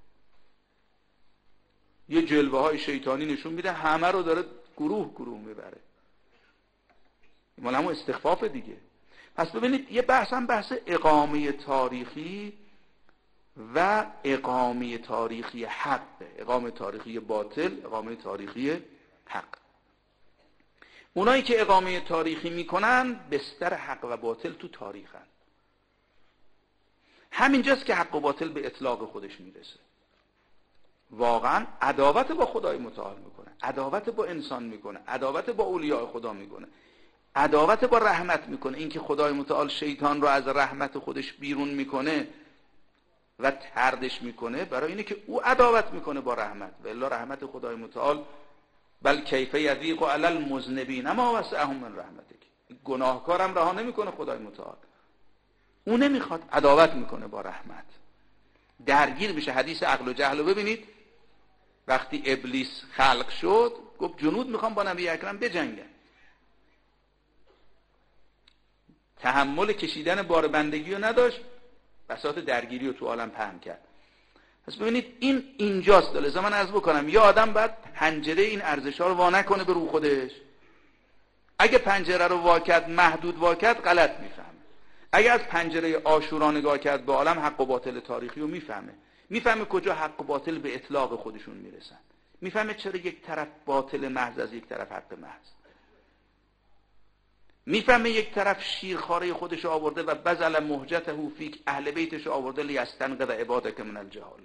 یه جلوه های شیطانی نشون میده، همه رو داره گروه میبره. مال همون استخفاف دیگه. پس ببینید یه بحث اقامه تاریخی و اقامه تاریخی حق، اقامه تاریخی باطل، اقامه تاریخی حق. اونایی که اقامه تاریخی میکنن بستر حق و باطل تو تاریخن. همینجاست که حق و باطل به اطلاق خودش میرسه. واقعا عداوت با خدای متعال میکنه، عداوت با انسان میکنه، عداوت با اولیاء خدا میکنه، عداوت با رحمت میکنه. این که خدای متعال شیطان رو از رحمت خودش بیرون میکنه و طردش میکنه برای اینه که او عداوت میکنه با رحمت. و الا رحمت خدای متعال بل کیف یضیق علی المذنبین ما وسعهم من رحمتک، گناهکارم رها نمیکنه خدای متعال، او نمیخواد، عداوت میکنه با رحمت، درگیر میشه. حدیث عقل و جهل رو ببینید. وقتی ابلیس خلق شد گفت جنود میخوام با نبی اکرم بجنگن، تحمل کشیدن بار بندگی رو نداشت، بساط درگیری رو تو عالم پهن کرد. پس ببینید این اینجاست. لذا من عرض بکنم یا آدم باید حنجره این ارزش‌ها رو وا نکنه به رو خودش، اگه پنجره رو وا کرد، محدود وا کرد، غلط میفهمه. اگه از پنجره عاشورا نگاه کرد به عالم، حق و باطل تاریخی رو میفهمه کجا حق و باطل به اطلاق خودشون میرسن، میفهمه چرا یک طرف باطل محض از یک طرف حق محض، میفهمه یک طرف شیرخواره خودش آورده و بذل مهجته فیک، اهل بیتش آورده لیستنقذ عبادک من الجهاله،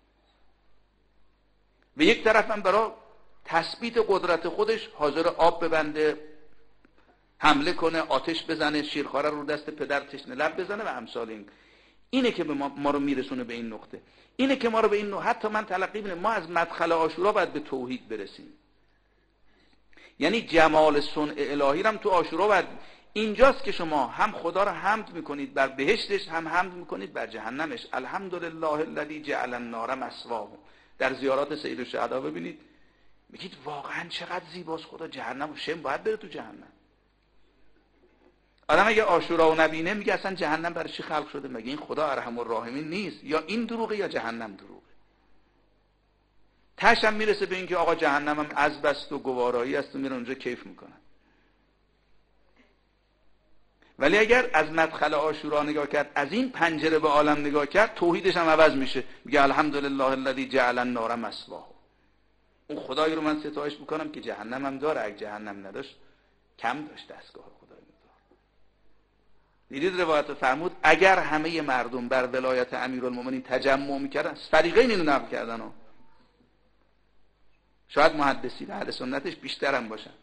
و یک طرف هم برای تثبیت قدرت خودش حاضر آب ببنده، حمله کنه، آتش بزنه، شیرخواره رو دست پدر تشنه لب بزنه و امثال این. اینه که به ما رو میرسونه به این نقطه، اینه که ما رو به این نقطه، حتی من تلقی بینه ما از مدخل عاشورا باید به توحید برسیم. یعنی جمال صنع الهی هم تو عاشورا باید، اینجاست که شما هم خدا رو حمد میکنید بر بهشتش، هم حمد میکنید بر جهنمش. الحمدلله الذی جعل النار مثواه. در زیارات سید الشهدا ببینید، میگید واقعا چقدر زیباست خدا، جهنم و شم باید بره تو جهنم. آدم اگه عاشورا و نبینه میگه اصلا جهنم برای چی خلق شده؟ مگه این خدا ارحم الراحمین نیست؟ یا این دروغه یا جهنم دروغه. تاش هم میرسه به این که آقا جهنم هم عذب است و گوارایی است و میرن اونجا کیف میکنن. ولی اگر از مدخل عاشورا نگاه کرد، از این پنجره به عالم نگاه کرد، توحیدش هم عوض میشه، میگه الحمدلله الذی جعل النار مثواه. اون خدایی رو من ستایش میکنم که جهنم هم داره، اگه جهنم نداشت کم داشت دستگاه خدای متعال. دیدید روایت فرمود اگر همه مردم بر ولایت امیرالمومنین تجمع میکردن، فریقین اینو نقل کردن ها، شاید محدثین اهل سنتش بیشتر هم باشن،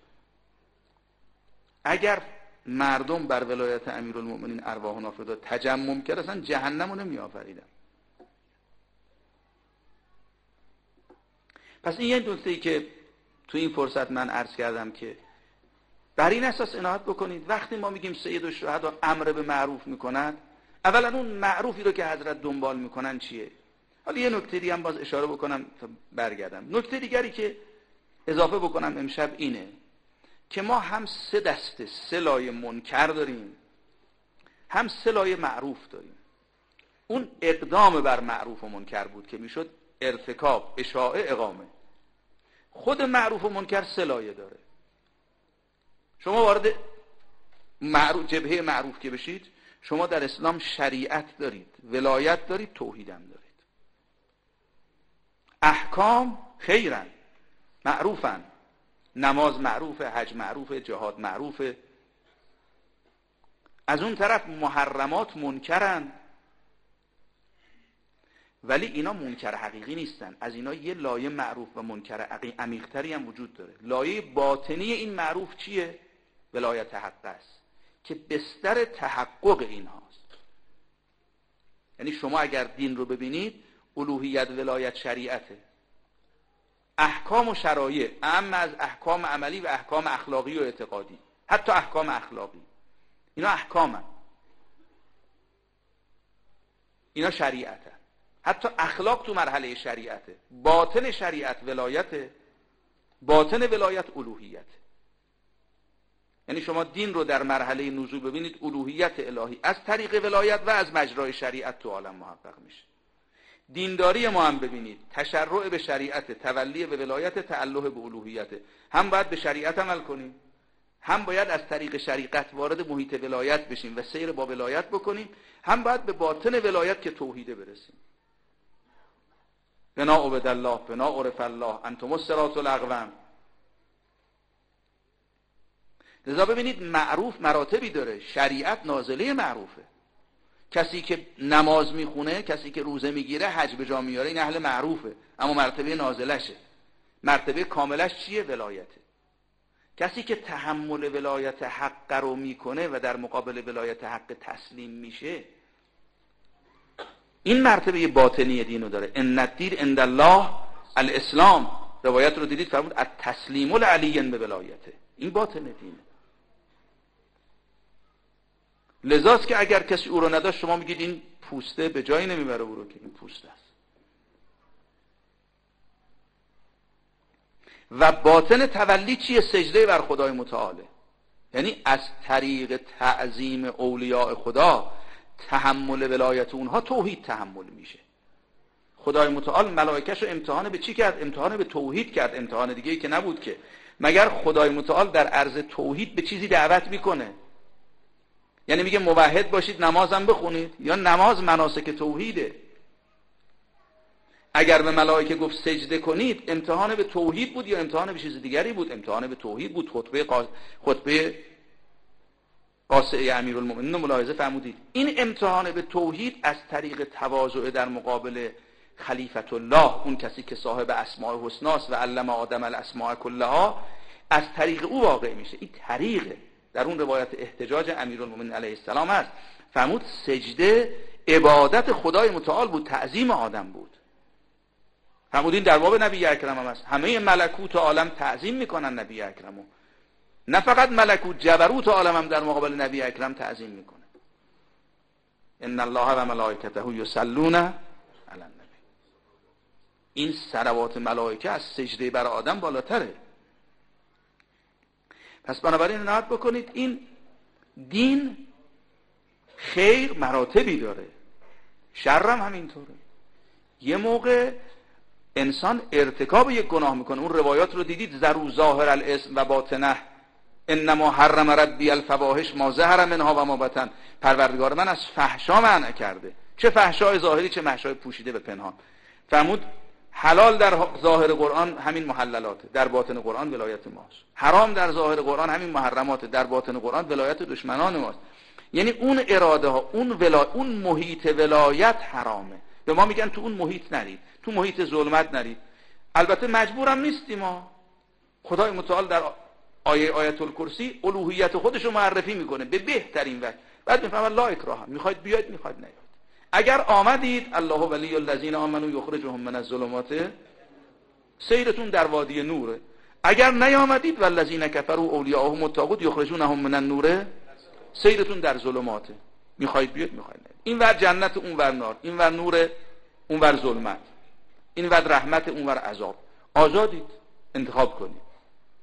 اگر مردم بر ولایت امیرالمومنین ارواح و نافذات تجمع میکرد، اصلا جهنم رو نمی آفریدن. پس این یه نکته‌ای که تو این فرصت من عرض کردم که بر این اساس عنایت بکنید. وقتی ما میگیم سید الشهدا امر به معروف میکنند، اولا اون معروفی رو که حضرت دنبال میکنن چیه؟ حالا یه نکته دیگه هم باز اشاره بکنم تا برگردم. نکته دیگری که اضافه بکنم امشب اینه که ما هم سه دسته، سه لایه منکر داریم، هم سه لایه معروف داریم. اون اقدام بر معروف و منکر بود که میشد ارتکاب، اشاعه، اقامه. خود معروف و منکر سه لایه داره. شما وارد جبهه معروف که بشید، شما در اسلام شریعت دارید، ولایت دارید، توحید هم دارید. احکام خیرن، معروفن، نماز معروفه، حج معروفه، جهاد معروفه. از اون طرف محرمات منکرن، ولی اینا منکر حقیقی نیستن. از اینا یه لایه معروف و منکر عمیق‌تری هم وجود داره. لایه باطنی این معروف چیه؟ ولایت حق است که بستر تحقق این هاست. یعنی شما اگر دین رو ببینید، الوهیت، ولایت، شریعته. احکام و شرایع، اما از احکام عملی و احکام اخلاقی و اعتقادی، حتی احکام اخلاقی، اینا احکامن، اینا شریعته. حتی اخلاق تو مرحله شریعته. باطن شریعت ولایته، باطن ولایت الوهیت. یعنی شما دین رو در مرحله نزول ببینید، الوهیت الهی از طریق ولایت و از مجرای شریعت تو عالم محقق میشه. دینداری ما هم ببینید، تشرع به شریعت، تولی به ولایت، تعلق به الوهیت. هم باید به شریعت عمل کنیم، هم باید از طریق شریعت وارد محیط ولایت بشیم و سیر با ولایت بکنیم، هم باید به باطن ولایت که توحیده برسیم. بنا عبد الله، بنا عرف الله، انتم الصراط الاقوم. لذا ببینید معروف مراتبی داره. شریعت نازله معروفه. کسی که نماز میخونه، کسی که روزه میگیره، حج به جا میاره، این اهل معروفه، اما مرتبه نازلشه. مرتبه کاملش چیه؟ ولایته. کسی که تحمل ولایت حق رو میکنه و در مقابل ولایت حق تسلیم میشه، این مرتبه باطنی دینو داره. ان الدین عند الله الاسلام. روایت رو دیدید فرمود التسلیم العلی به ولایته. این باطن دینه. لذاست که اگر کسی او رو نداشت، شما میگید این پوسته به جایی نمیبره او رو، که این پوسته است. و باطن تولی چیه؟ سجده بر خدای متعاله. یعنی از طریق تعظیم اولیاء خدا، تحمل ولایت اونها، توحید تحمل میشه. خدای متعال ملائکه‌شو امتحان به چی کرد؟ امتحان به توحید کرد. امتحان دیگه‌ای که نبود که. مگر خدای متعال در عرض توحید به چیزی دعوت میکنه؟ یعنی میگه موحد باشید نمازم بخونید؟ یا نماز مناسک توحیده. اگر به ملائکه گفت سجده کنید، امتحان به توحید بود یا امتحان به چیز دیگری بود؟ امتحان به توحید بود. خطبه قاصعه امیرالمومنین رو ملاحظه فرمودید. این امتحان به توحید از طریق تواضع در مقابل خلیفت الله، اون کسی که صاحب اسماء الحسناست و علم آدم الاسماء کلها، از طریق او واقع میشه. این طریقه. در اون روایت احتجاج امیرالمومنین علیه السلام هست، فرمود سجده عبادت خدای متعال بود، تعظیم آدم بود. فرمودین در باب نبی اکرم هم هست، همه ملکوت عالم تعظیم میکنن نبی اکرمو، نه فقط ملکوت، جبروت عالم هم در مقابل نبی اکرم تعظیم میکنه. ان الله و ملائکته یصلون علی النبی. این صلوات ملائکه از سجده بر آدم بالاتره. پس بنابراین عنایت بکنید، این دین خیر مراتبی داره، شر هم همینطوره. یه موقع انسان ارتکاب یک گناه میکنه، اون روایات رو دیدید، ذرو ظاهر الاسم و باطنه، انما حرم ربی الفواحش ما ظهر منها و ما بطن. پروردگار من از فحشا منع کرده، چه فحشای ظاهری چه فحشای پوشیده به پنهان. فرمود حلال در ظاهر قرآن همین محللاته، در باطن قرآن ولایت ماست. حرام در ظاهر قرآن همین محرماته، در باطن قرآن ولایت دشمنان ماست. یعنی اون اراده ها، اون محیط ولایت حرامه. به ما میگن تو اون محیط نرید، تو محیط ظلمت نرید. البته مجبورم نیستیم ما. خدای متعال در آیت الکرسی الوهیت خودش رو معرفی میکنه به بهترین وجه. بعد میفهمه لا اکراه، میخواید بیاید میخواید نیاید. اگر آمدید الله ولی الذین آمنوا یخرجهم من الظلمات، سیرتون در وادی نوره. اگر نیامدید والذین کفروا اولیاءهم الطاغوت یخرجونهم من النور، سیرتون در ظلماته. میخواید بیاید میخواید نیاید. این ور جنت اون ور نار، این ور نور اون ور ظلمت، این ور رحمت اون ور عذاب. آزادید، انتخاب کنید.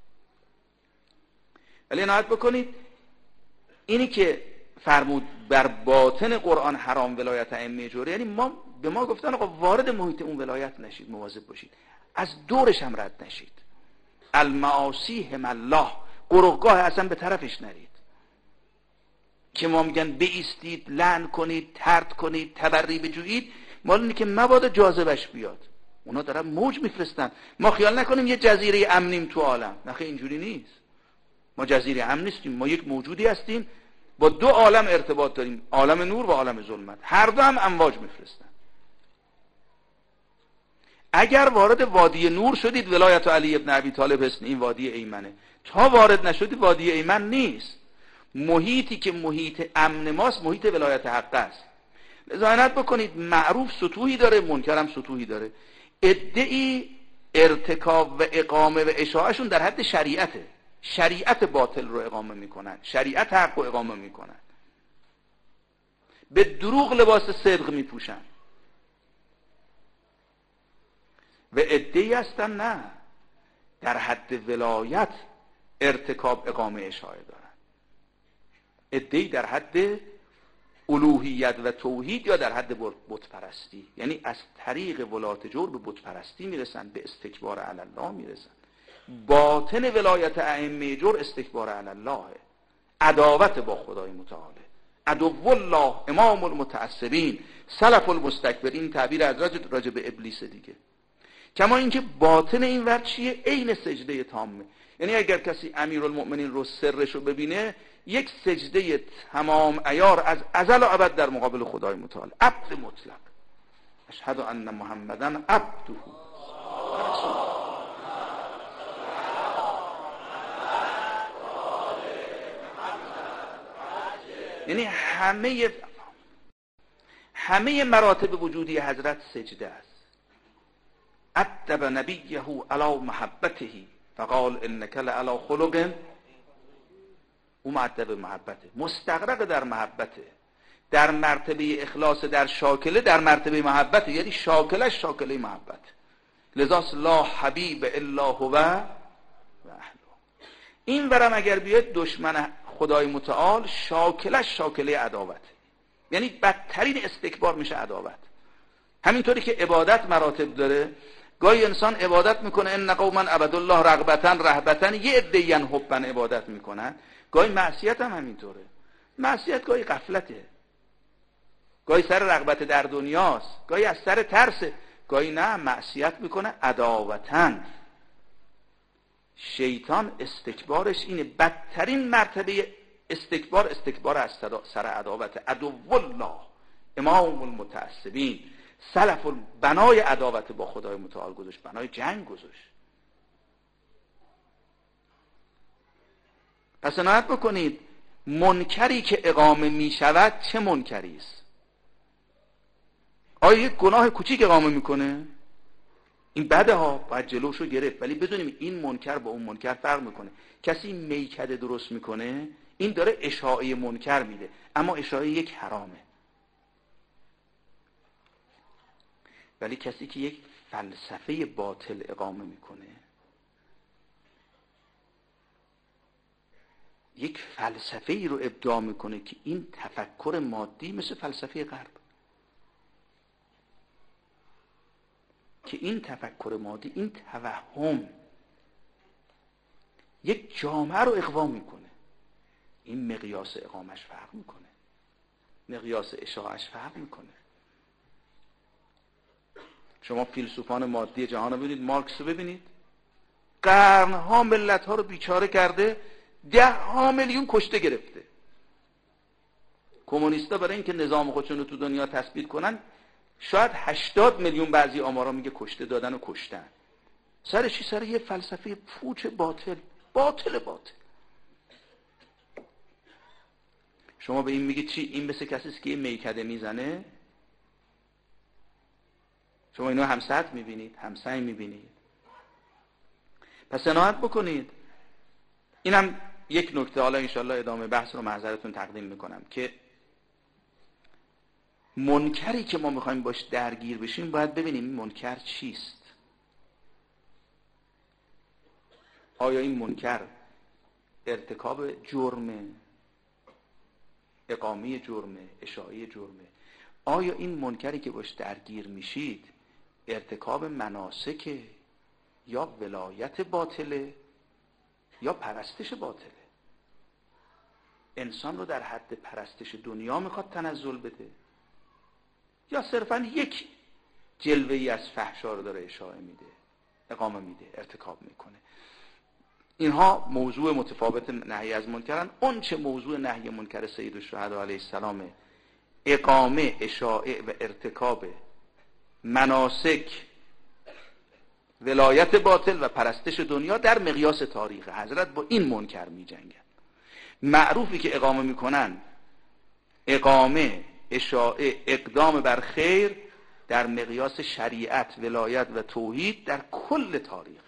ولی عنایت بکنید، اینی که فرمود بر باطن قرآن حرام ولایت ائمه جوره، یعنی به ما گفتن آقا وارد محیط اون ولایت نشید، مواظب باشید، از دورش هم رد نشید. المعاصی هم الله، قرقگاه اصلا به طرفش نرید. که ما میگن بایستید، لعن کنید، طرد کنید، تبری بجویید، مال اینه که مبادا جاذبش بیاد. اونا دارن موج میفرستن. ما خیال نکنیم یه جزیره امنیم تو عالم. نه خیلی اینجوری نیست. ما جزیره امن نیستیم، ما یک موجودی هستیم با دو عالم ارتباط داریم، عالم نور و عالم ظلمت. هر دو هم امواج میفرستن. اگر وارد وادی نور شدید، ولایت علی ابن ابی طالب هست، این وادی ایمنه. تا وارد نشدید وادی ایمن نیست. محیطی که محیط امن ماست محیط ولایت حق است. عنایت بکنید، معروف سطوحی داره، منکرم سطوحی داره. ادعی ارتکاب و اقامه و اشاعهشون در حد شریعته، شریعت باطل رو اقامه میکنن، شریعت حق رو اقامه میکنن، به دروغ لباس صدق میپوشن. و ادعی هستن نه، در حد ولایت ارتکاب اقامه اشاعه دارن. ادعی در حد الوهیت و توحید یا در حد بت پرستی، یعنی از طریق ولایت جور به بت پرستی میرسن، به استکبار علی الله میرسن. باطن ولایت ائمه جور استکبار علی الله، عداوت با خدای متعال، عدو الله امام المتعصبین سلف المستکبرین. تعبیر از راجع به ابلیس دیگه. کما اینکه باطن این ور چیه؟ عین سجده تامه. یعنی اگر کسی امیرالمؤمنین رو سرش رو ببینه، یک سجده تمام عیار از ازل و ابد در مقابل خدای متعال، عبد مطلق. اشهد ان محمدن عبده و رسوله. یعنی همه مراتب وجودی حضرت سجده است. ادب نبیه علی محبته فقال انک لعلی خلق. او مؤدب محبته، مستغرق در محبته، در مرتبه اخلاص، در شاکله در مرتبه محبته، یعنی شاکلش شاکله محبت. لذاست لا حبیب الا هو و اهله. این ورم اگر بیاد دشمن خدای متعال، شاکلش شاکله عداوت، یعنی بدترین استکبار میشه عداوت. همینطوری که عبادت مراتب داره، گاهی انسان عبادت میکنه ان قوما عبدوا الله رغبتا رهبتا، یه عده‌ای حبا عبادت میکنن. گاهی معصیت هم همینطوره. معصیت گاهی غفلته، گاهی سر رغبت در دنیاست، گاهی از سر ترس، گاهی نه معصیت میکنه عداوتن. شیطان استکبارش اینه، بدترین مرتبه استکبار از سر عداوت. عدو الله امام المتعصبین، سلف بنای عداوت با خدای متعال گذاشت، بنای جنگ گذاشت. پس عنایت بکنید منکری که اقامه می شود چه منکری است؟ آیا یک گناه کوچیک اقامه میکنه؟ این بده ها، باید جلوشو گرفت، ولی بدونیم این منکر با اون منکر فرق میکنه. کسی میکده درست میکنه، این داره اشاعه منکر میده، اما اشاعه یک حرامه. ولی کسی که یک فلسفه باطل اقامه میکنه، یک فلسفه ای رو ابداع میکنه که این تفکر مادی مثل فلسفه غرب، که این تفکر مادی، این توهم یک جامعه رو اقوا میکنه، این مقیاس اقامش فرق میکنه، مقیاس اشاعش فرق میکنه. شما فیلسوفان مادی جهان رو ببینید، مارکس رو ببینید، قرنها ملت ها رو بیچاره کرده، 10 میلیون کشته گرفته. کمونیستا برای اینکه نظام خودشون رو تو دنیا تثبیت کنن، شاید 80 میلیون، بعضی آمارا میگه کشته دادن و کشتن. سر چی؟ سر یه فلسفه پوچ باطل. شما به این میگید چی؟ این مثل کسی است که یه میکده میزنه. شما اینو هم سطح میبینید، هم سنگ میبینید. پس عنایت بکنید. اینم یک نکته، حالا انشالله ادامه بحث رو محضرتون تقدیم میکنم، که منکری که ما میخوایم باش درگیر بشیم باید ببینیم این منکر چیست. آیا این منکر ارتکاب جرمه، اقامه جرمه، اشاعه جرمه؟ آیا این منکری که باش درگیر میشید ارتکاب مناسک یا ولایت باطله یا پرستش باطله؟ انسان رو در حد پرستش دنیا میخواد تنزل بده، یا صرفا یک جلوه ای از فحشا رو داره اشاعه میده، اقامه میده، ارتکاب میکنه؟ اینها موضوع متفاوت نهی از منکرن. اون چه موضوع نهی منکر سید الشهدا علیه السلام، اقامه، اشاعه و ارتکاب مناسک، ولایت باطل و پرستش دنیا در مقیاس تاریخ حضرت با این منکر می جنگن. معروفی که اقامه میکنن، اقامه، اشاعه، اقدام بر خیر در مقیاس شریعت، ولایت و توحید در کل تاریخ.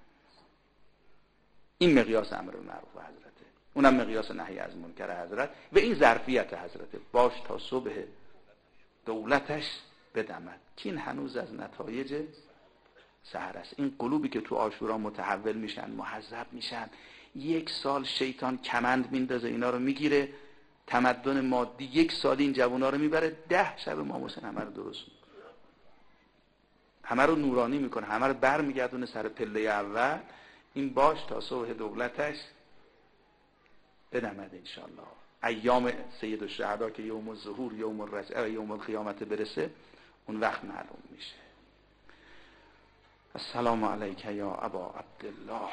این مقیاس امر معروف حضرته، اونم مقیاس نهی از منکر حضرت و این ظرفیت حضرته. باش تا صبح دولتش بدمد، که این هنوز از نتایج سحر است. این قلوبی که تو عاشورا متحول میشن، محذب میشن، 1 سال شیطان کمند میندازه اینا رو میگیره، تمدن مادی 1 سال این جوونا رو میبره، 10 شب امام حسین همه رو درست میکنه، همه رو نورانی میکنه، همه رو برمیگردونه سر پله اول. این باش تا صبح دولتش بدمد انشالله. ایام سید الشهدا که یوم الظهور، یوم الرجعه، یوم القیامت برسه، اون وقت معلوم میشه. السلام علیک یا ابا عبدالله.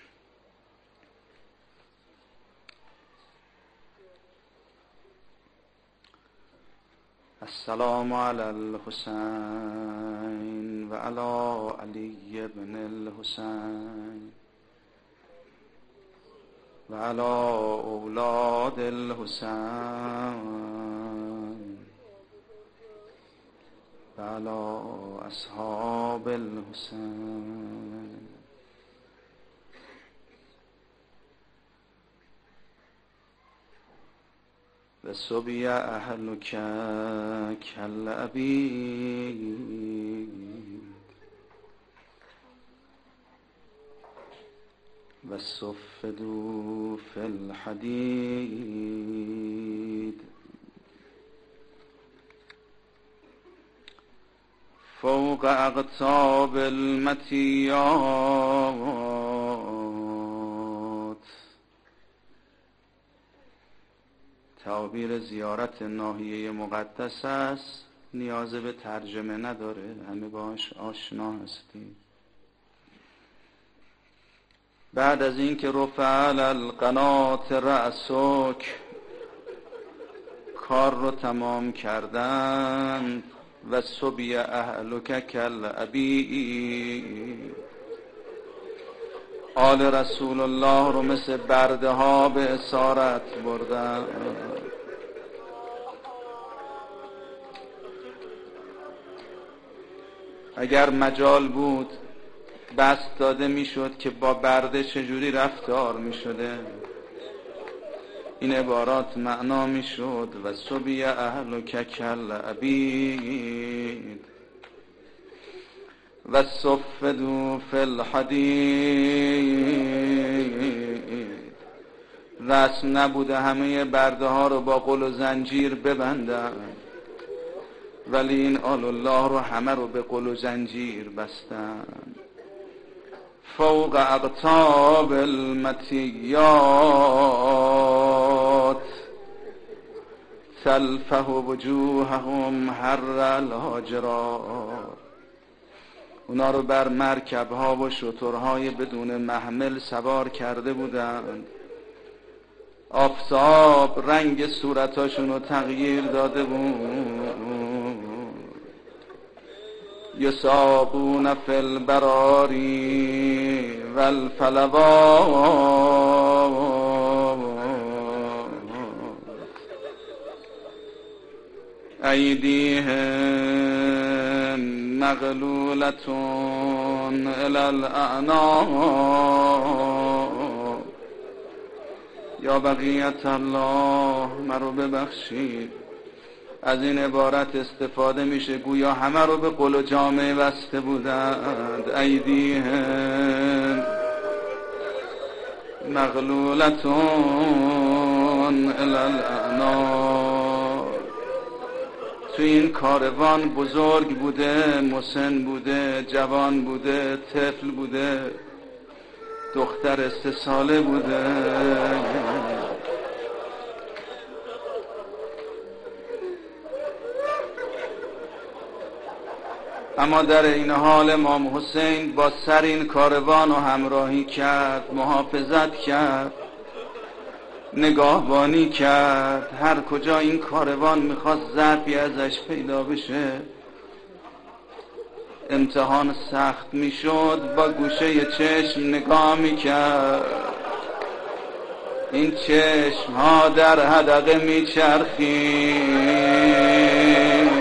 السلام علی الحسین و علی علی ابن الحسین و علی اولاد الحسین و علی اصحاب الحسین. و صبی اهلک کالعبید و صفدوا فی الحدید فوق اقطاب المطیات. تعبیر زیارت ناحیه مقدس است، نیاز به ترجمه نداره، همه باش آشنا هستیم. بعد از این که رفع القنات رأسک کار رو تمام کردن و صبی اهلک کالعبید، آل رسول الله رو مثل برده ها به اسارت بردن. اگر مجال بود بست داده میشد که با برده چجوری رفتار میشده، این عبارات معنا میشد و صبی اهلک کالعبید و صفدوا فی الحدید. رسم نبوده همه برده ها رو با قل و زنجیر ببندن، ولی این آل الله رو همه رو به قل و زنجیر بستن. فوق اقطاب المطیات تلفح وجوههم حر الحاجرات. اونا رو بر مرکب‌ها و شترهای بدون محمل سوار کرده بودند. آفتاب رنگ صورتاشون رو تغییر داده بود. یساقون فی البراری و الفلوات ایدیهم مغلولتون الی الاعناق. یا بقیت الله مرو ببخشید، از این عبارت استفاده میشه گویا همه رو به قل و جامه بسته بودند. ایدیهم مغلولتون الی الاعناق. تو این کاروان بزرگ بوده، مسن بوده، جوان بوده، طفل بوده، دختر 3 ساله بوده. اما در این حال امام حسین با سر این کاروان رو همراهی کرد، محافظت کرد، نگاهبانی کرد. هر کجا این کاروان میخواست ضعفی ازش پیدا بشه، امتحان سخت میشد، با گوشه چشم نگاه میکرد. این چشم ها در حدقه میچرخید،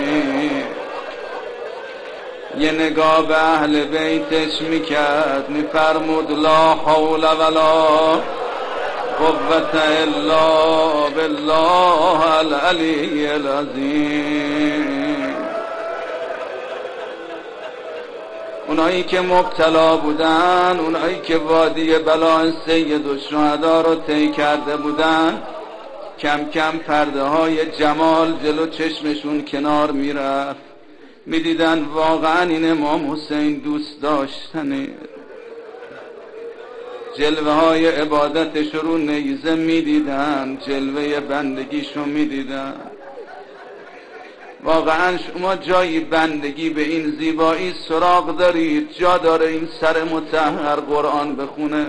یه نگاه به اهل بیتش میکرد، میفرمود لا حول ولا قوة الا بالله العلی العظیم. اونایی که مبتلا بودن، اونایی که وادی بلا سید الشهدا رو طی کرده بودن، کم کم پرده های جمال جلو چشمشون کنار میرفت. میدیدن واقعا این امام حسین دوست داشتنه. جلوه های عبادتش رو نیزه میدیدن، جلوه بندگیشو میدیدن. واقعا شما جایی بندگی به این زیبایی سراغ دارید؟ جا داره این سر مطهر قرآن بخونه؟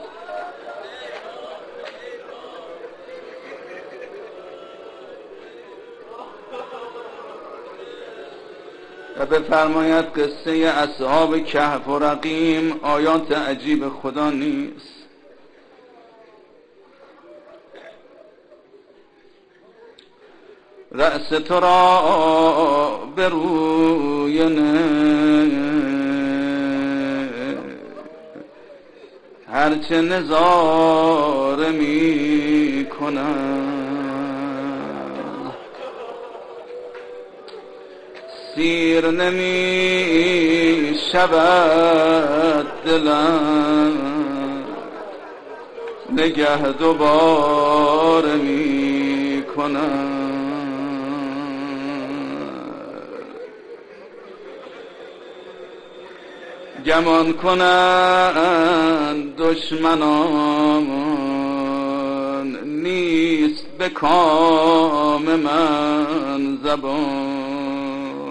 و بفرماید قصه اصحاب کهف و رقیم آیات عجیب خدا نیست؟ رأس تو را به روی هرچه نظاره می کنم، سیر نمی شود دلم، نگه دوباره می کنم. گمان کنند دشمنان نیست به کام من زبان.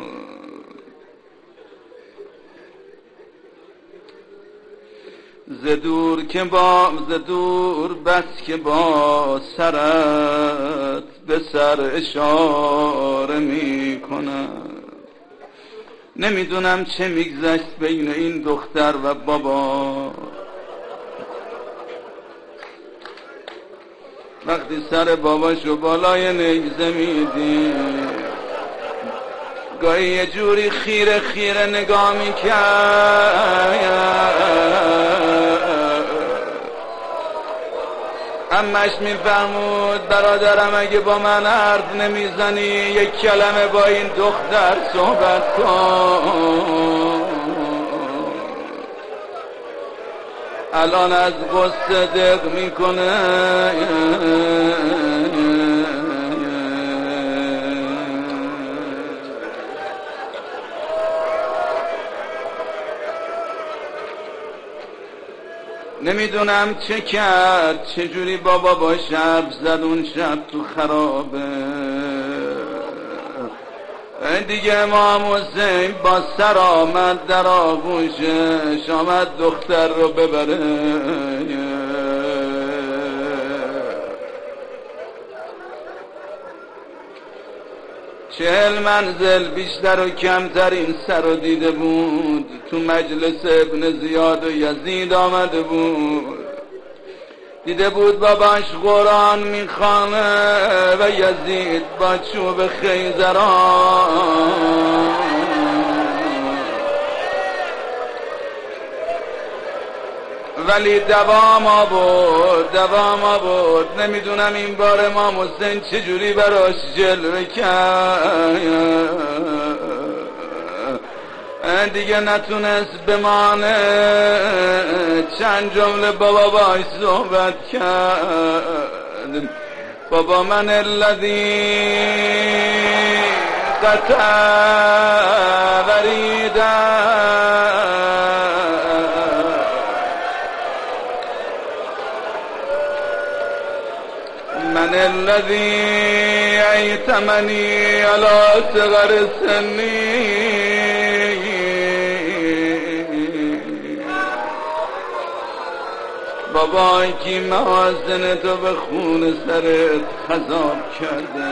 ز دور بس که با سرت به سر اشاره می کنم. نمیدونم چه میگذشت بین این دختر و بابا. وقتی سر باباشو بالای نیزه میدیم گاهی یه جوری خیره خیره نگاه میکرد. امش میفرمود برادرم اگه با من حرف نمیزنی یک کلمه با این دختر صحبت کن. الان از غصه دق میکنه. نمیدونم چه کرد چجوری بابا با شب زد اون شب تو خرابه. دیگه امام حسین با سر آمد در آغوشش آمد دختر رو ببره. 40 منزل بیشتر و کمتر این سر رو دیده بود. تو مجلس ابن زیاد و یزید آمده بود. دیده بود باباش قرآن میخوانه و یزید با چوب خیزران. ولی دوام آورد. نمیدونم این بار امام حسین چجوری براش جلوه کرد. دیگه نتونست بمانه. چند جمله بابا باش صحبت کرد. بابا من الذی قطع وریدم من الذي ایتمنی علی صغر سنی. بابا کی محاسن تو به خون سرت خضاب کرده.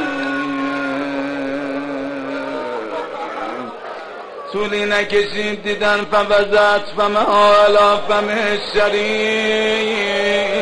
طولی نکشید دیدن فوزت فمه علی فمه شریف.